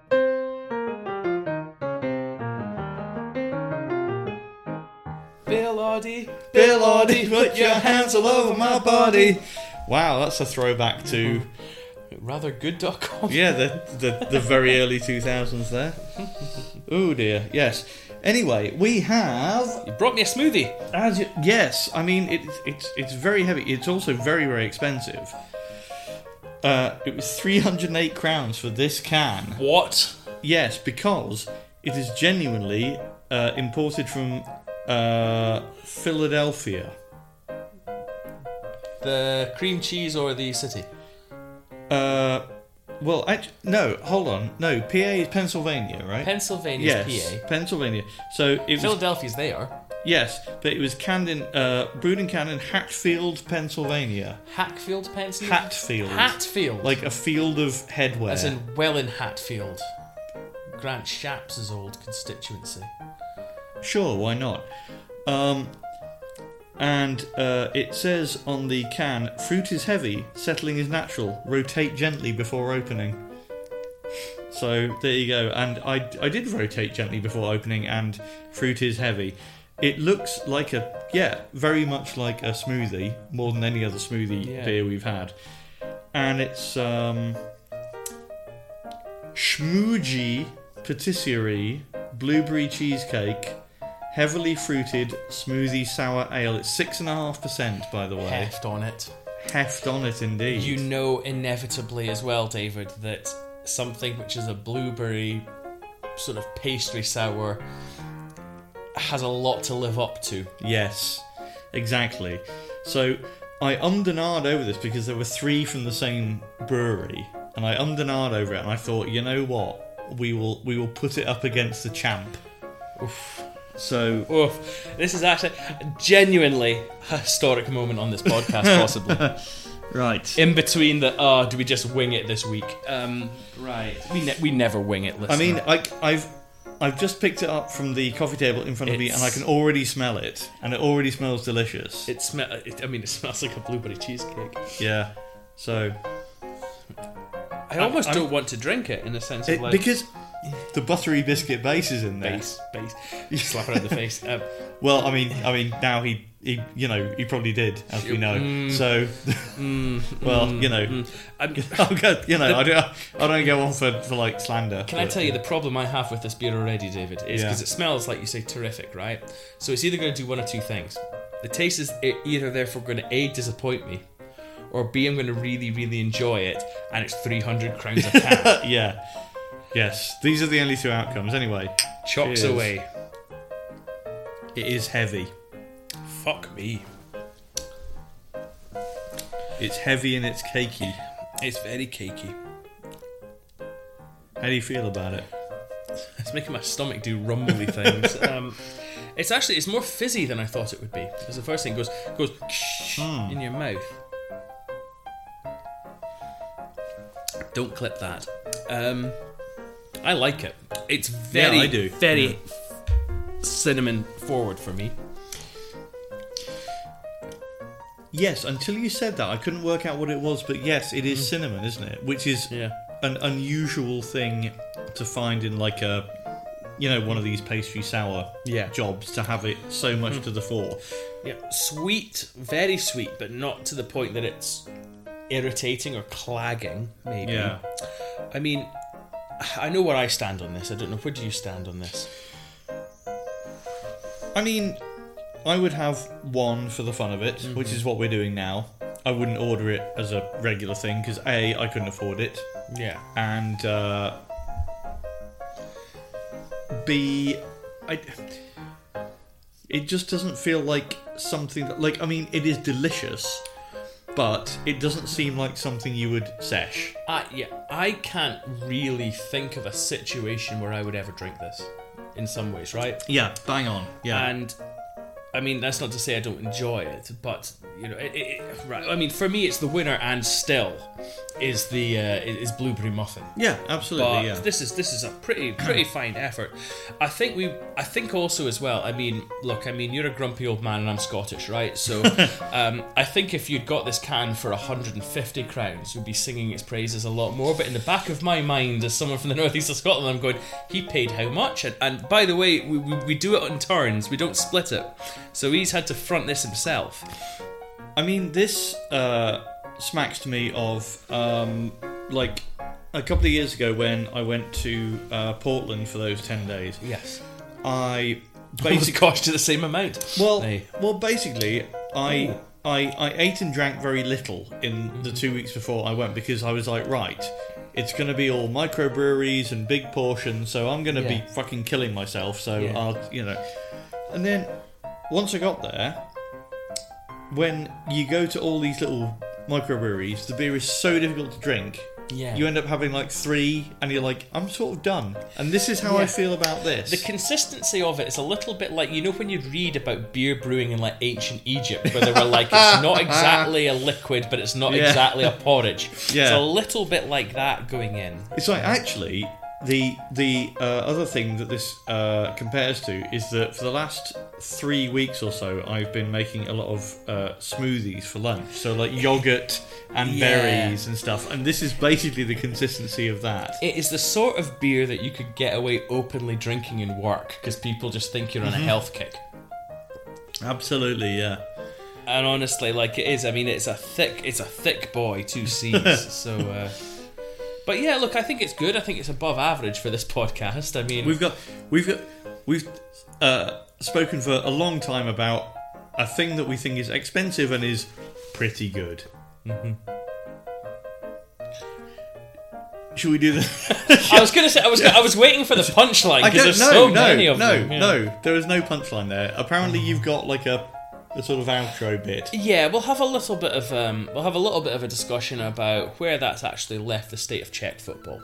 Bill Oddie, Bill Oddie, put your hands all over my body. Wow, that's a throwback to rather good dot com. Yeah, the, the, the very early two thousands there. Oh dear, yes. Anyway, we have... You brought me a smoothie. As you, yes, I mean, it, it's it's very heavy. It's also very, very expensive. Uh, it was three hundred eight crowns for this can. What? Yes, because it is genuinely uh, imported from uh, Philadelphia. The cream cheese or the city? Uh, well, actually, no, hold on. No, P A is Pennsylvania, right? Pennsylvania's Yes, P A. Pennsylvania. So it was... Philadelphia's there. Yes, but it was canned in, uh, brewed and canned in Hatfield, Pennsylvania. Hackfield, Pennsylvania? Hatfield. Hatfield. Like a field of headwear. As in well in Hatfield. Grant Shapps' old constituency. Sure, why not? Um, and uh, it says on the can, fruit is heavy, settling is natural, rotate gently before opening. So there you go. And I, I did rotate gently before opening, and fruit is heavy. It looks like a, yeah, very much like a smoothie, more than any other smoothie Yeah. beer we've had. And it's um, Schmoogie Patisserie Blueberry Cheesecake Heavily Fruited Smoothie Sour Ale. It's six and a half percent, by the way. Heft on it. Heft on it, indeed. You know inevitably as well, David, that something which is a blueberry sort of pastry sour has a lot to live up to. Yes, exactly. So I ummed and ahed over this because there were three from the same brewery, and I ummed and ahed over it, and I thought, you know what, we will we will put it up against the champ. Oof. So Oof. This is actually genuinely a historic moment on this podcast, possibly. right, In between the, oh, do we just wing it this week? Um, right. We ne- we never wing it, listener. I mean, I, I've I've just picked it up from the coffee table in front of me, It's- and I can already smell it, and it already smells delicious. It smell. It, I mean, it smells like a blueberry cheesecake. Yeah. So I almost I'm- don't want to drink it in the sense of it, like because the buttery biscuit base is in there. base, base, slap it in the face. Um, Well, I mean, I mean, now he, he, you know, he probably did, as we know. Mm. So, mm, well, mm, you know, mm. I'm, I'll go, you know, I don't, I don't go on for, for like slander. Can I but- tell you the problem I have with this beer already, David, is Yeah. because it smells like you say terrific, right? So it's either going to do one or two things. The taste is e- either therefore going to A, disappoint me, or B, I'm going to really, really enjoy it, and it's three hundred crowns a can. Yeah. Yes. These are the only two outcomes. Anyway, Chocks Cheers. away. it is heavy. Fuck me. It's heavy and it's cakey. It's very cakey. How do you feel about it? It's making my stomach do rumbly things. um, it's actually it's more fizzy than I thought it would be. Because the first thing goes goes Mm. in your mouth. Don't clip that. Um, I like it. It's very, Yeah, I do. very Yeah. cinnamon forward for me. Yes. Until you said that, I couldn't work out what it was, but yes, it is Mm. cinnamon, isn't it? Which is Yeah. an unusual thing to find in like a, you know, one of these pastry sour Yeah. jobs, to have it so much Mm. to the fore. Yeah. Sweet, very sweet, but not to the point that it's irritating or clagging, maybe. Yeah. I mean, I know where I stand on this. I don't know. Where do you stand on this? I mean, I would have one for the fun of it, Mm-hmm. which is what we're doing now. I wouldn't order it as a regular thing because A, I couldn't afford it, Yeah. and uh, B, I. It just doesn't feel like something that, like, I mean, it is delicious, but it doesn't seem like something you would sesh. I yeah, I can't really think of a situation where I would ever drink this. In some ways, right? Yeah, bang on. Yeah. And I mean, that's not to say I don't enjoy it, but you know, it, it, right? I mean, for me, it's the winner, and still is the uh, is Blueberry Muffin. yeah, absolutely. But yeah. this is this is a pretty pretty fine effort. I think we I think also as well. I mean, look, I mean, you're a grumpy old man and I'm Scottish, right? So um, I think if you'd got this can for one hundred fifty crowns, you'd be singing its praises a lot more. But in the back of my mind, as someone from the northeast of Scotland, I'm going, he paid how much? And, and by the way, we, we we do it in turns. We don't split it. So he's had to front this himself. I mean, this uh, smacks to me of um, like a couple of years ago when I went to uh, Portland for those ten days, Yes. I Basically, basically cost you the same amount. well, Hey. well, basically, I, I I ate and drank very little in the two weeks before I went because I was like, right, it's going to be all microbreweries and big portions, so I'm going to Yeah. be fucking killing myself. So Yeah. I'll, you know, and then once I got there, when you go to all these little microbreweries, the beer is so difficult to drink. Yeah. You end up having like three, and you're like, I'm sort of done. And this is how Yeah. I feel about this. The consistency of it is a little bit like, you know, when you read about beer brewing in like ancient Egypt, where they were like, it's not exactly a liquid, but it's not Yeah. exactly a porridge. Yeah. It's a little bit like that going in. It's like actually the the uh, other thing that this uh, compares to is that for the last three weeks or so, I've been making a lot of uh, smoothies for lunch. So like yogurt and Yeah. berries and stuff, and this is basically the consistency of that. It is the sort of beer that you could get away openly drinking in work because people just think you're on Mm-hmm. a health kick. Absolutely, yeah. And honestly, like it is. I mean, it's a thick, it's a thick boy, two C's. so, uh, but yeah, look, I think it's good. I think it's above average for this podcast. I mean, We've got we've got we've uh, spoken for a long time about a thing that we think is expensive and is pretty good. Mm-hmm. Should we do the? I was gonna say, I was, I was waiting for the punchline I because don't there's no, so no, many of no, them. yeah. no. There is no punchline there. Apparently, you've got like a, a sort of outro bit. Yeah, we'll have a little bit of um, we'll have a little bit of a discussion about where that's actually left the state of Czech football.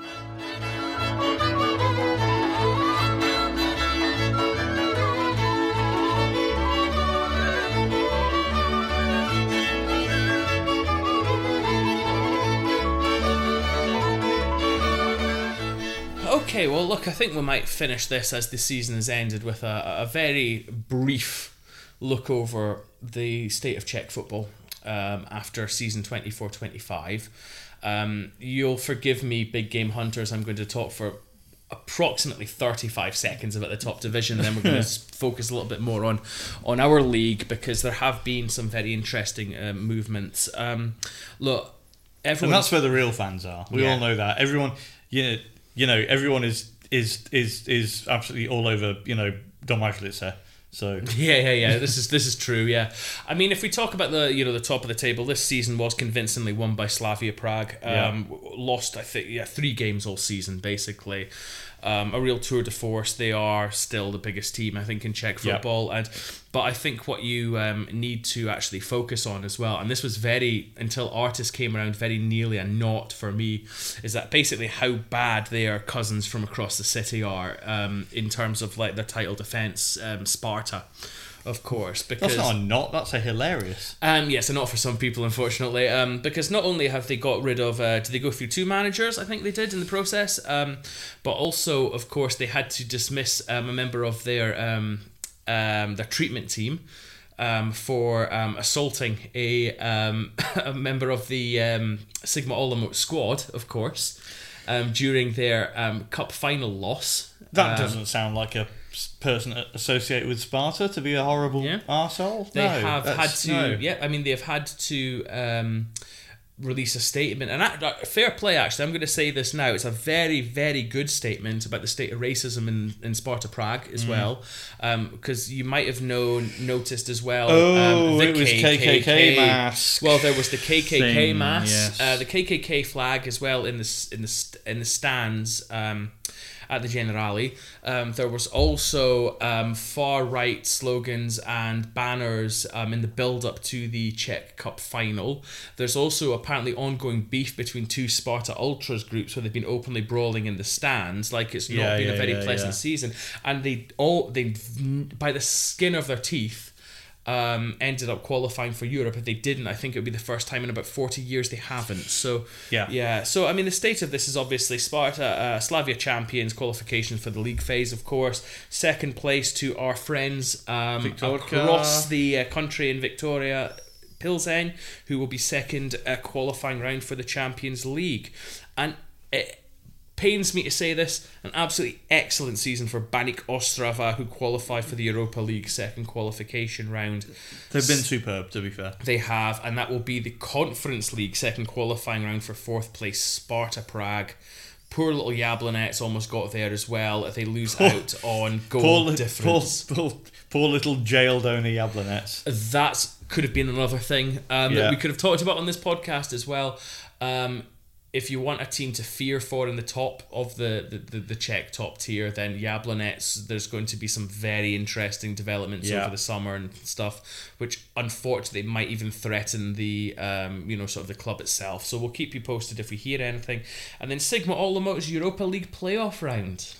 Okay, well, look, I think we might finish this as the season has ended with a, a very brief look over the state of Czech football um, after season twenty-four twenty-five. Um, you'll forgive me, big game hunters, I'm going to talk for approximately thirty-five seconds about the top division, and then we're going to focus a little bit more on, on our league because there have been some very interesting uh, movements. Um, look, everyone... And that's where the real fans are. We Yeah. all know that. Everyone, you know, you know, everyone is is is is absolutely all over. You know, Don Michaelitzer. So Yeah, yeah, yeah. This is this is true. Yeah, I mean, if we talk about the you know the top of the table, this season was convincingly won by Slavia Prague. Um, Yeah. Lost, I think, yeah, three games all season basically. Um, a real tour de force. They are still the biggest team, I think, in Czech Yeah. football. And but I think what you um, need to actually focus on as well, and this was very until Artis came around, very nearly a not for me, is that basically how bad their cousins from across the city are um, in terms of like their title defence, um, Sparta. Of course, because that's not a not. That's a hilarious. um, yes, and not for some people, unfortunately. Um, because not only have they got rid of, uh, did they go through two managers? I think they did in the process. Um, but also, of course, they had to dismiss um, a member of their um, um, their treatment team um, for um, assaulting a um, a member of the um, Sigma Olomouc squad, of course, um, during their um, cup final loss. That Um, doesn't sound like a person associated with Sparta to be a horrible Yeah. arsehole. They No, have had that's- to, no. yeah. I mean, they've had to um, release a statement, and that, that- fair play. Actually, I'm going to say this now. It's a very, very good statement about the state of racism in, in Sparta Prague as Mm. well, because you might have known noticed as well. Oh, um, the it was K K K mask. Well, there was the K K K thing, mask, yes. uh, the K K K flag as well in the s- in the st- in the stands. Um, at the Generali. Um, there was also um, far-right slogans and banners um, in the build-up to the Czech Cup final. There's also apparently ongoing beef between two Sparta Ultras groups where they've been openly brawling in the stands, like it's not Yeah, been yeah, a very yeah, pleasant yeah. season. And they all, they by the skin of their teeth, Um, ended up qualifying for Europe. If they didn't, I think it would be the first time in about forty years they haven't. So Yeah. yeah. So I mean, the state of this is obviously Sparta, uh, Slavia champions, qualification for the league phase, of course. Second place to our friends um, Viktorka. across the uh, country in Victoria, Pilsen, who will be second uh, qualifying round for the Champions League. And it, pains me to say this, an absolutely excellent season for Baník Ostrava, who qualified for the Europa League second qualification round. They've been superb, to be fair. They have, and that will be the Conference League second qualifying round for fourth place Sparta Prague. Poor little Jablonec almost got there as well. They lose out on goal poor, difference. Poor, poor, poor little jailed owner Jablonec. That could have been another thing um, Yeah. that we could have talked about on this podcast as well. Um, if you want a team to fear for in the top of the, the, the, the Czech top tier, then Jablonec, there's going to be some very interesting developments Yeah. over the summer and stuff, which unfortunately might even threaten the um, you know sort of the club itself. So we'll keep you posted if we hear anything. And then Sigma Olomouc's Europa League playoff round.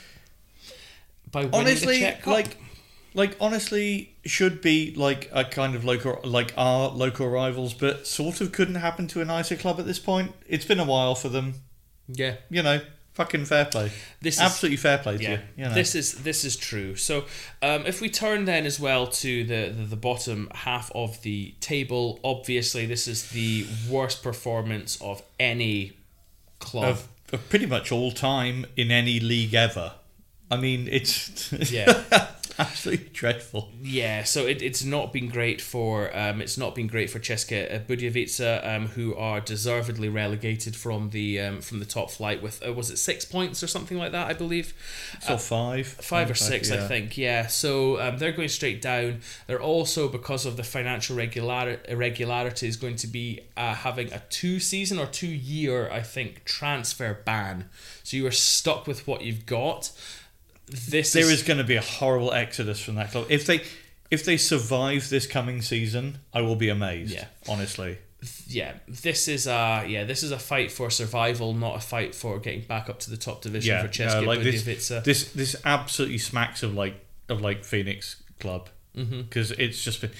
By winning Honestly, the Czech Cup. like, like honestly, should be like a kind of local, like our local rivals, but sort of couldn't happen to a nicer club at this point. It's been a while for them, yeah. you know. Fucking fair play. This is, Absolutely fair play to yeah, you. you know. This is this is true. So, um, if we turn then as well to the, the the bottom half of the table, obviously this is the worst performance of any club. of, of pretty much all time in any league ever. I mean, it's Yeah. absolutely dreadful. Yeah, so it, it's not been great for um, it's not been great for Česká Budějovice, um, who are deservedly relegated from the um, from the top flight with uh, was it six points or something like that, I believe. So Uh, five, Five or six, yeah. I think, yeah. So um, they're going straight down. They're also, because of the financial regular- irregularities, going to be uh, having a two-season or two-year, I think, transfer ban. So you are stuck with what you've got. This There is, is going to be a horrible exodus from that club. If they, if they survive this coming season, I will be amazed. Yeah. Honestly. yeah. This is a yeah. This is a fight for survival, not a fight for getting back up to the top division Yeah, for Česká uh, like this, Budějovice. this, this absolutely smacks of like of like Phoenix Club because Mm-hmm. it's just been.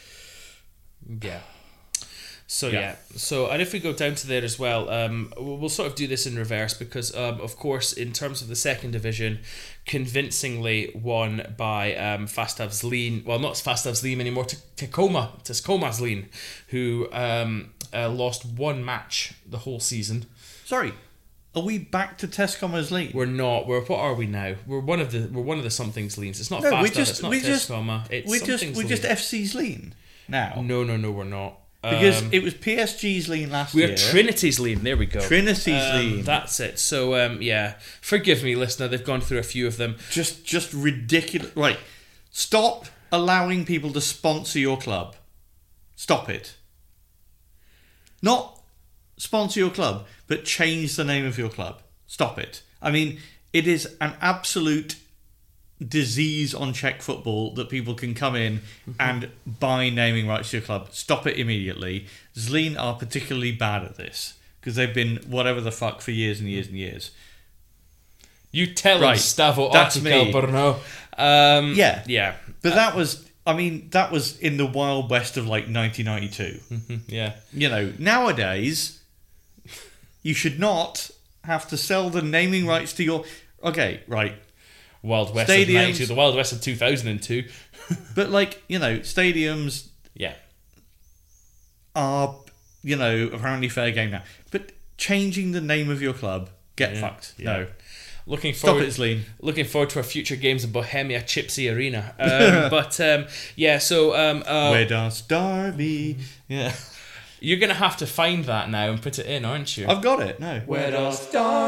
Yeah. So Yeah. yeah. So and if we go down to there as well, um, we'll we'll sort of do this in reverse because, um, of course, in terms of the second division, convincingly won by um, Fastav Zlín. Well, not Fastav Zlín anymore. T- Tacoma, Tacoma Zlín, who um, uh, lost one match the whole season. Sorry, are we back to Tescoma Zlín? We're not. We're what are we now? We're one of the. We're one of the something Zlíns. It's not No, Fastav. we just- it's not we just- Tacoma. It's we just something we just Zlín. F C Zlín now No, no, no. We're not. because Um, it was P S G Zlín last We're year. Trinity's Lean. There we go. Trinity Um, Zlín. That's it. So um, yeah, forgive me, listener. They've gone through a few of them. just just ridiculous. Right, stop allowing people to sponsor your club. Stop it. Not sponsor your club, but change the name of your club. Stop it. I mean, it is an absolute disease on Czech football that people can come in and buy naming rights to your club. Stop it immediately. Zlín are particularly bad at this because they've been whatever the fuck for years and years and years. You tell Right, him, Stavo that's Artikel me. Brno. Um, Yeah. yeah, But that was, I mean, that was in the wild west of like nineteen ninety-two. yeah. You know, nowadays, you should not have to sell the naming rights to your. Okay, right. Wild West Stadiums. of ninety-two, the Wild West of two thousand two. But like, you know, stadiums Yeah, are, you know, apparently fair game now. But changing the name of your club, get Yeah, fucked. yeah. No. looking Stop forward. it, Zlín. Looking forward to our future games in Bohemia Chipsy Arena. Um, but um, yeah, so um, uh, Where does Derby? Yeah. you're gonna have to find that now and put it in, aren't you? I've got it. No. Where does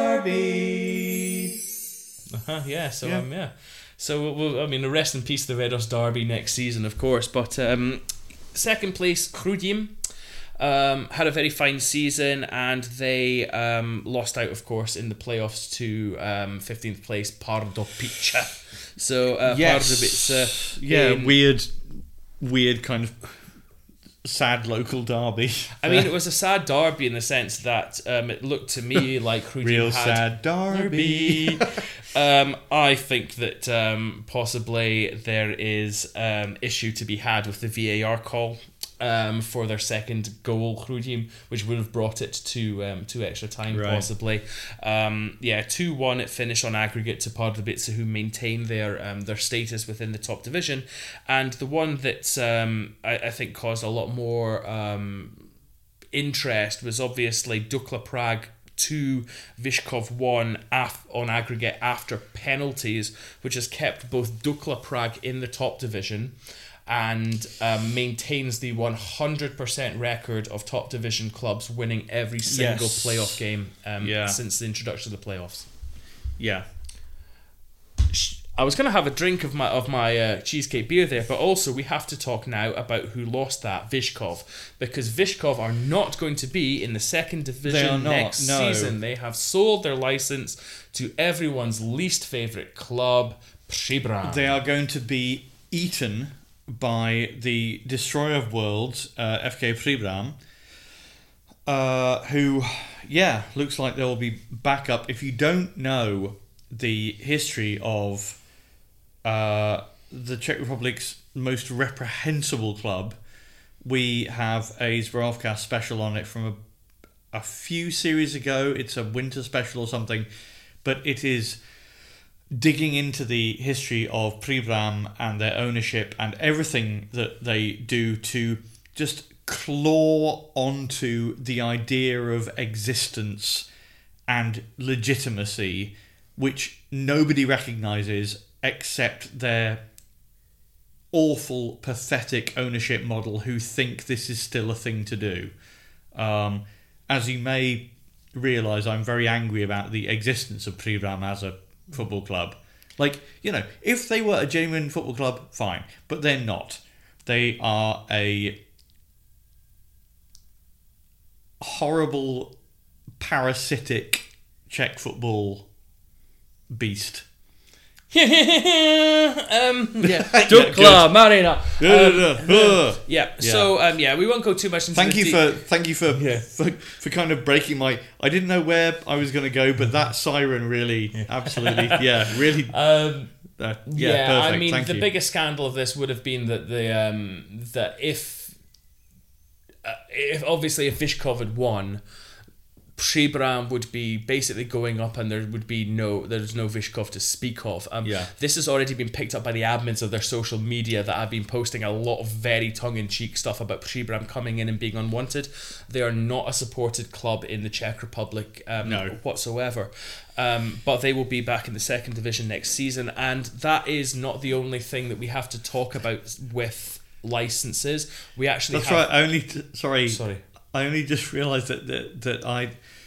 Derby? Uh-huh, yeah, so Yeah. um, yeah, so we'll, we'll, I mean, rest in peace the Redos Derby next season, of course. But um, second place, Chrudim, um, had a very fine season, and they um, lost out, of course, in the playoffs to um, fifteenth place Pardubice. So uh, Pardubice, Yeah, in- weird, weird kind of sad local derby. I mean, it was a sad derby in the sense that um, it looked to me like Chrudim Real had sad derby. um, I think that um, possibly there is um, issue to be had with the V A R call um, for their second goal, Chrudim, which would have brought it to um, to extra time, Right. possibly. Um, yeah, two one it finished on aggregate to Pardubice, who maintain their um, their status within the top division. And the one that um, I, I think caused a lot more um, interest was obviously Dukla Prague two, Vyškov one af- on aggregate after penalties, which has kept both Dukla Prague in the top division and um, maintains the one hundred percent record of top division clubs winning every single Yes. playoff game um, Yeah. since the introduction of the playoffs. Yeah. I was going to have a drink of my of my uh, cheesecake beer there, but also we have to talk now about who lost that, Vyškov, because Vyškov are not going to be in the second division They are not, next no. season. They have sold their license to everyone's least favourite club, Příbram. They are going to be eaten by the Destroyer of Worlds, uh, F K Příbram, uh, who, yeah, looks like they'll be back up. If you don't know the history of uh, the Czech Republic's most reprehensible club, we have a Zborovka special on it from a, a few series ago. It's a winter special or something, but it is digging into the history of Příbram and their ownership and everything that they do to just claw onto the idea of existence and legitimacy, which nobody recognises except their awful, pathetic ownership model who think this is still a thing to do. Um, as you may realise, I'm very angry about the existence of Příbram as a football club. Like, you know, if they were a genuine football club, fine. But they're not. They are a horrible, parasitic Czech football beast. um, Yeah, Dukla, Marina. Yeah, Um, yeah. yeah. So um, yeah, we won't go too much into. Thank the you deep- for thank you for, Yeah. for for kind of breaking my. I didn't know where I was going to go, but that siren really, absolutely, yeah, really. Um, Uh, yeah, yeah, perfect. I mean, Thank the you. biggest scandal of this would have been that the um, that if uh, if obviously if Vyškov had won, Příbram would be basically going up, and there would be no there's no Vyškov to speak of. Um, Yeah. This has already been picked up by the admins of their social media that have been posting a lot of very tongue-in-cheek stuff about Příbram coming in and being unwanted. They are not a supported club in the Czech Republic um, No. whatsoever. Um, but they will be back in the second division next season, and that is not the only thing that we have to talk about with licenses. We actually That's have, right. I only t- sorry. Sorry. I only just realised that, that that I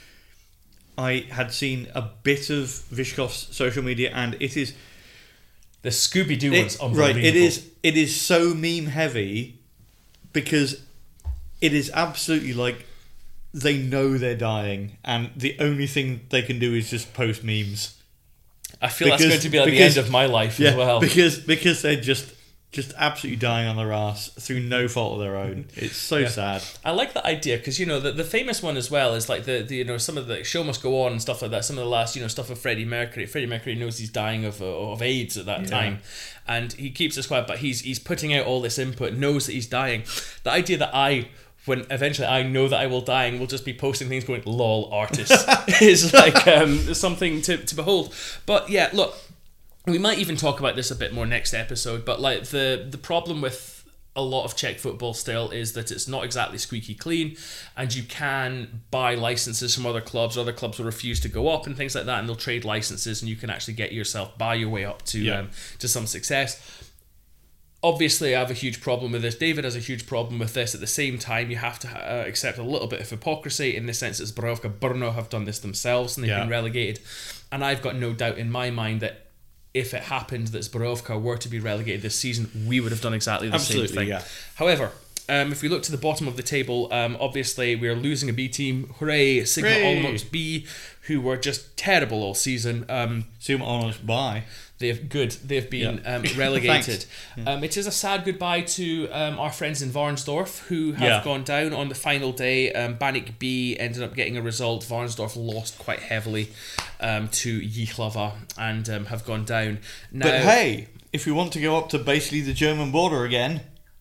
I had seen a bit of Vyškov's social media, and it is The Scooby Doo it- one's unbelievable. right. It is it is so meme heavy because it is absolutely like they know they're dying, and the only thing they can do is just post memes. I feel that's because- going to be like the because- end of my life Yeah, as well. because because they're just just absolutely dying on their ass through no fault of their own. It's so Yeah. sad. I like that idea because, you know, the, the famous one as well is like the, the you know some of the Show Must Go On and stuff like that. Some of the last, you know, stuff with Freddie Mercury. Freddie Mercury knows he's dying of uh, of AIDS at that Yeah. time, and he keeps us quiet. But he's he's putting out all this input, knows that he's dying. The idea that I, when eventually I know that I will die, and will just be posting things going "lol artist" is like um, something to to behold. But yeah, look. We might even talk about this a bit more next episode, but like the the problem with a lot of Czech football still is that it's not exactly squeaky clean, and you can buy licenses from other clubs. Other clubs will refuse to go up and things like that, and they'll trade licenses, and you can actually get yourself buy your way up to Yeah. um, to some success. Obviously, I have a huge problem with this. David has a huge problem with this. At the same time, you have to uh, accept a little bit of hypocrisy in the sense that Zbrojovka Brno have done this themselves and they've Yeah. been relegated. And I've got no doubt in my mind that if it happened that Zbrojovka were to be relegated this season, we would have done exactly the Absolutely, same thing. yeah. However, um, if we look to the bottom of the table, um, obviously we're losing a B team. Hooray! Sigma Hooray! Olomouc B, who were just terrible all season. Um, See what almost by. They've good. They've been Yeah. um, relegated. Thanks. um, it is a sad goodbye to um, our friends in Varnsdorf who have Yeah. gone down on the final day. Um, Banik B ended up getting a result. Varnsdorf lost quite heavily um, to Jihlava and um, have gone down. Now, But hey, if we want to go up to basically the German border again,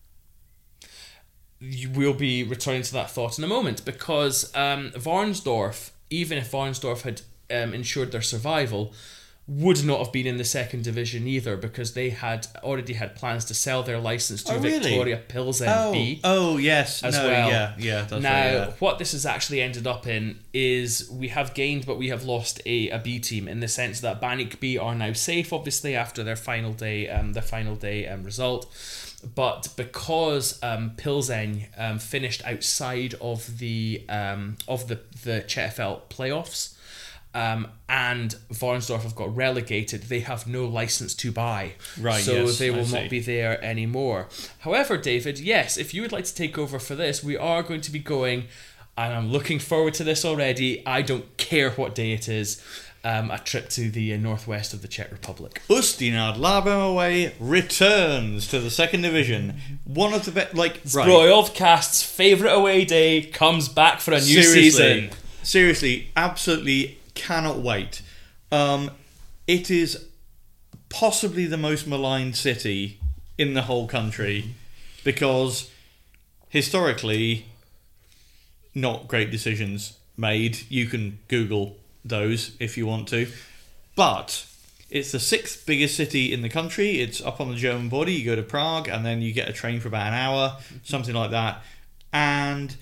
you will be returning to that thought in a moment because um, Varnsdorf, even if Varnsdorf had um, ensured their survival, would not have been in the second division either, because they had already had plans to sell their license to Oh, really? Victoria Pilsen Oh, B. oh yes. as no, well. Yeah, yeah. That's Now, right, yeah. what this has actually ended up in is we have gained, but we have lost a, a B team, in the sense that Banik B are now safe, obviously, after their final day, um, their final day um, result. But because um, Pilsen um, finished outside of the um, of the the C F L playoffs, um, and Varnsdorf have got relegated, they have no license to buy. Right, So yes, they I will see. not be there anymore. However, David, yes, if you would like to take over for this, we are going to be going, and I'm looking forward to this already. I don't care what day it is. Um, a trip to the uh, northwest of the Czech Republic. Ústí nad Labem away returns to the second division. One of the best, like, right. Zbrojovkast's favourite away day comes back for a new Seriously, season. seriously, absolutely cannot wait. Um, it is possibly the most maligned city in the whole country, because historically, not great decisions made. You can Google those if you want to, but it's the sixth biggest city in the country. It's up on the German border. You go to Prague and then you get a train for about an hour, something like that, and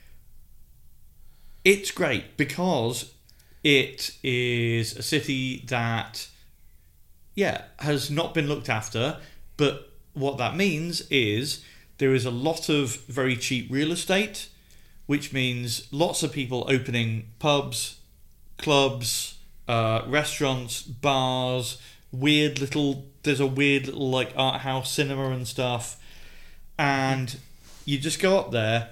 it's great because it is a city that, yeah, has not been looked after, but what that means is there is a lot of very cheap real estate, which means lots of people opening pubs, clubs, uh, restaurants, bars, weird little, there's a weird little like art house cinema and stuff, and you just go up there,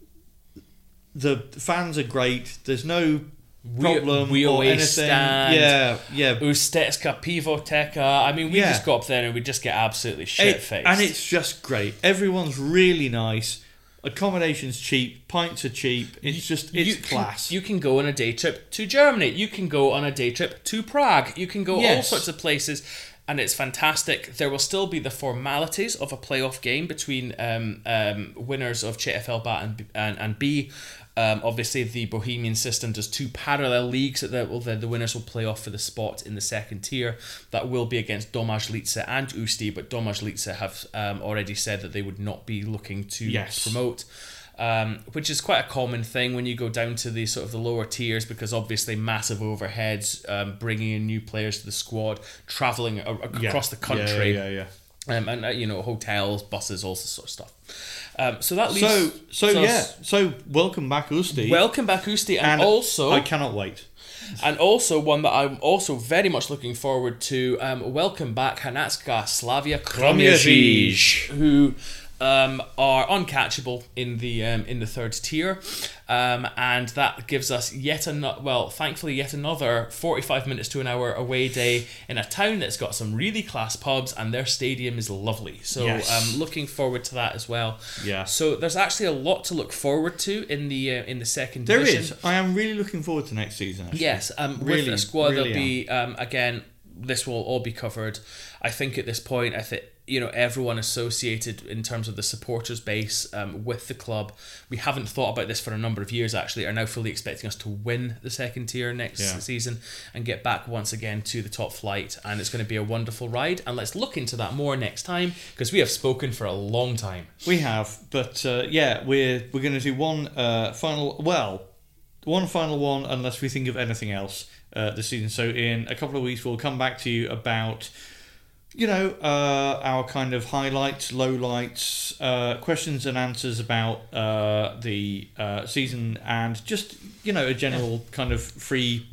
the fans are great, there's no problem we, we or always anything. stand. Yeah, yeah. Ustecka Pivoteka. I mean, we Yeah. just go up there and we just get absolutely It- shit-faced. and it's just great. Everyone's really nice. Accommodation's cheap. Pints are cheap. It's just, it's you class. Can, you can go on a day trip to Germany. You can go on a day trip to Prague. You can go all Yes. sorts of places, and it's fantastic. There will still be the formalities of a playoff game between um, um, winners of C F L B A and, and, and B. Um, obviously, the Bohemian system does two parallel leagues that will, the, the winners will play off for the spot in the second tier. That will be against Domaj Lice and Ústí, but Domaj Lice have um, already said that they would not be looking to Yes. promote, um, which is quite a common thing when you go down to the sort of the lower tiers, because obviously massive overheads, um, bringing in new players to the squad, travelling a- a- Yeah. across the country, Yeah, yeah, yeah. Um, and uh, you know, hotels, buses, all this sort of stuff. Um, so that leaves. So, so, so yeah. So, welcome back, Ústí. Welcome back, Ústí, and, and also I cannot wait. and also one that I'm also very much looking forward to. Um, welcome back, Hanatska Slavia Kroměříž, who um, are uncatchable in the um, in the third tier, um, and that gives us yet another. Well, thankfully, yet another forty-five minutes to an hour away day in a town that's got some really class pubs, and their stadium is lovely. So, Yes. um, looking forward to that as well. Yeah. So there's actually a lot to look forward to in the uh, in the second There division. is. I am really looking forward to next season, actually. Yes, um, Really, with a squad, really there'll be um, again. This will all be covered. I think at this point, I think you know everyone associated in terms of the supporters base um, with the club. We haven't thought about this for a number of years. Actually, are now fully expecting us to win the second tier next Yeah. season and get back once again to the top flight. And it's going to be a wonderful ride. And let's look into that more next time, because we have spoken for a long time. We have, but uh, yeah, we're we're going to do one uh, final. Well, one final one, unless we think of anything else uh, this season. So in a couple of weeks, we'll come back to you about, you know, uh, our kind of highlights, lowlights, uh, questions and answers about uh, the uh, season, and just, you know, a general kind of free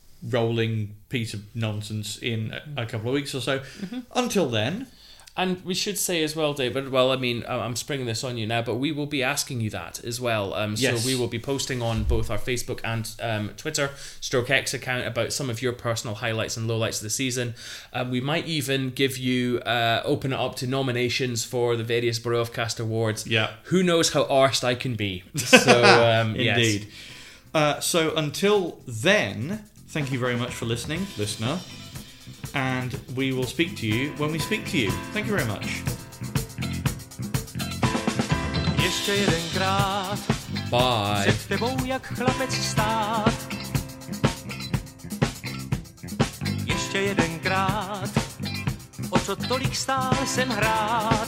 rolling piece of nonsense in a, a couple of weeks or so. Mm-hmm. Until then. And we should say as well, David, well, I mean, I- I'm springing this on you now, but we will be asking you that as well. Um, Yes. So we will be posting on both our Facebook and um, Twitter, Stroke X account, about some of your personal highlights and lowlights of the season. Um, we might even give you, uh, open it up to nominations for the various Zbrojovkast awards. Yeah. Who knows how arsed I can be. So, um, yes. Indeed. Uh, so until then, thank you very much for listening, listener. And we will speak to you when we speak to you. Thank you very much. Ještě jedenkrát Bye. před tebou jak chlapec stát. Ještě ještě jedenkrát, o co tolik stál jsem hrát.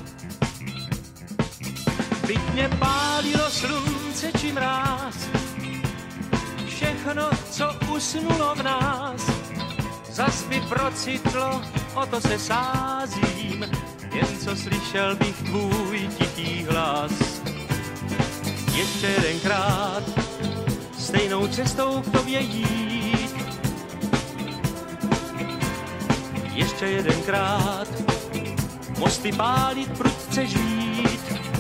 Byť mě pálilo slunce či mráz, všechno, co usnulo v nás, zas by procitlo, o to se sázím, jen co slyšel bych tvůj tichý hlas. Ještě jedenkrát, stejnou cestou k tobě jít. Ještě jedenkrát, mosty pálit, prudce žít.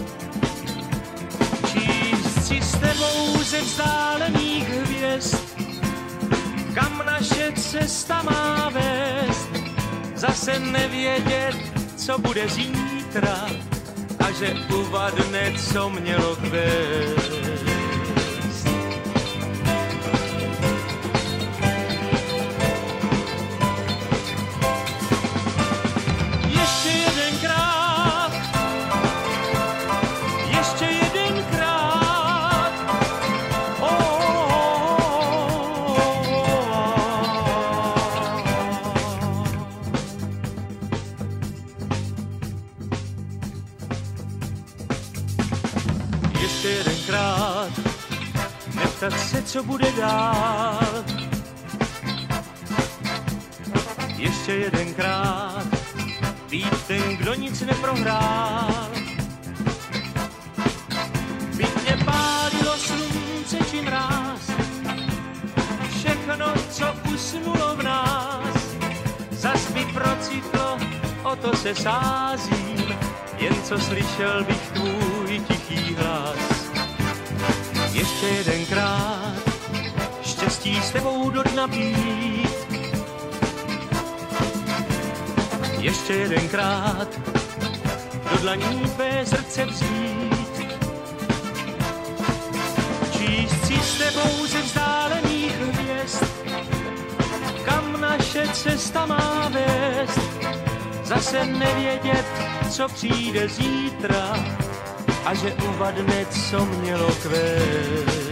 Číst si s tebou ze vzdálených hvězd, kam naše cesta má vést. Zase nevědět, co bude zítra, a že uvadne, co mělo kvést. Ještě jedenkrát, ještě jedenkrát, oh, oh, oh, oh. Ještě jedenkrát, neptat se, co bude dál. Ještě jedenkrát, být ten, kdo nic neprohrál. Byť mě pálilo slunce či mráz, všechno, co usnulo v nás, zas by procitlo, o to se sázím, jen co slyšel bych tvůj tichý hlas. Ještě jedenkrát, štěstí s tebou do dna pít. Ještě jedenkrát, do dlaní tvé srdce vzít. Číst si s tebou ze vzdálených hvězd, kam naše cesta má vést. Zase nevědět, co přijde zítra, a že uvadne, co mělo kvést.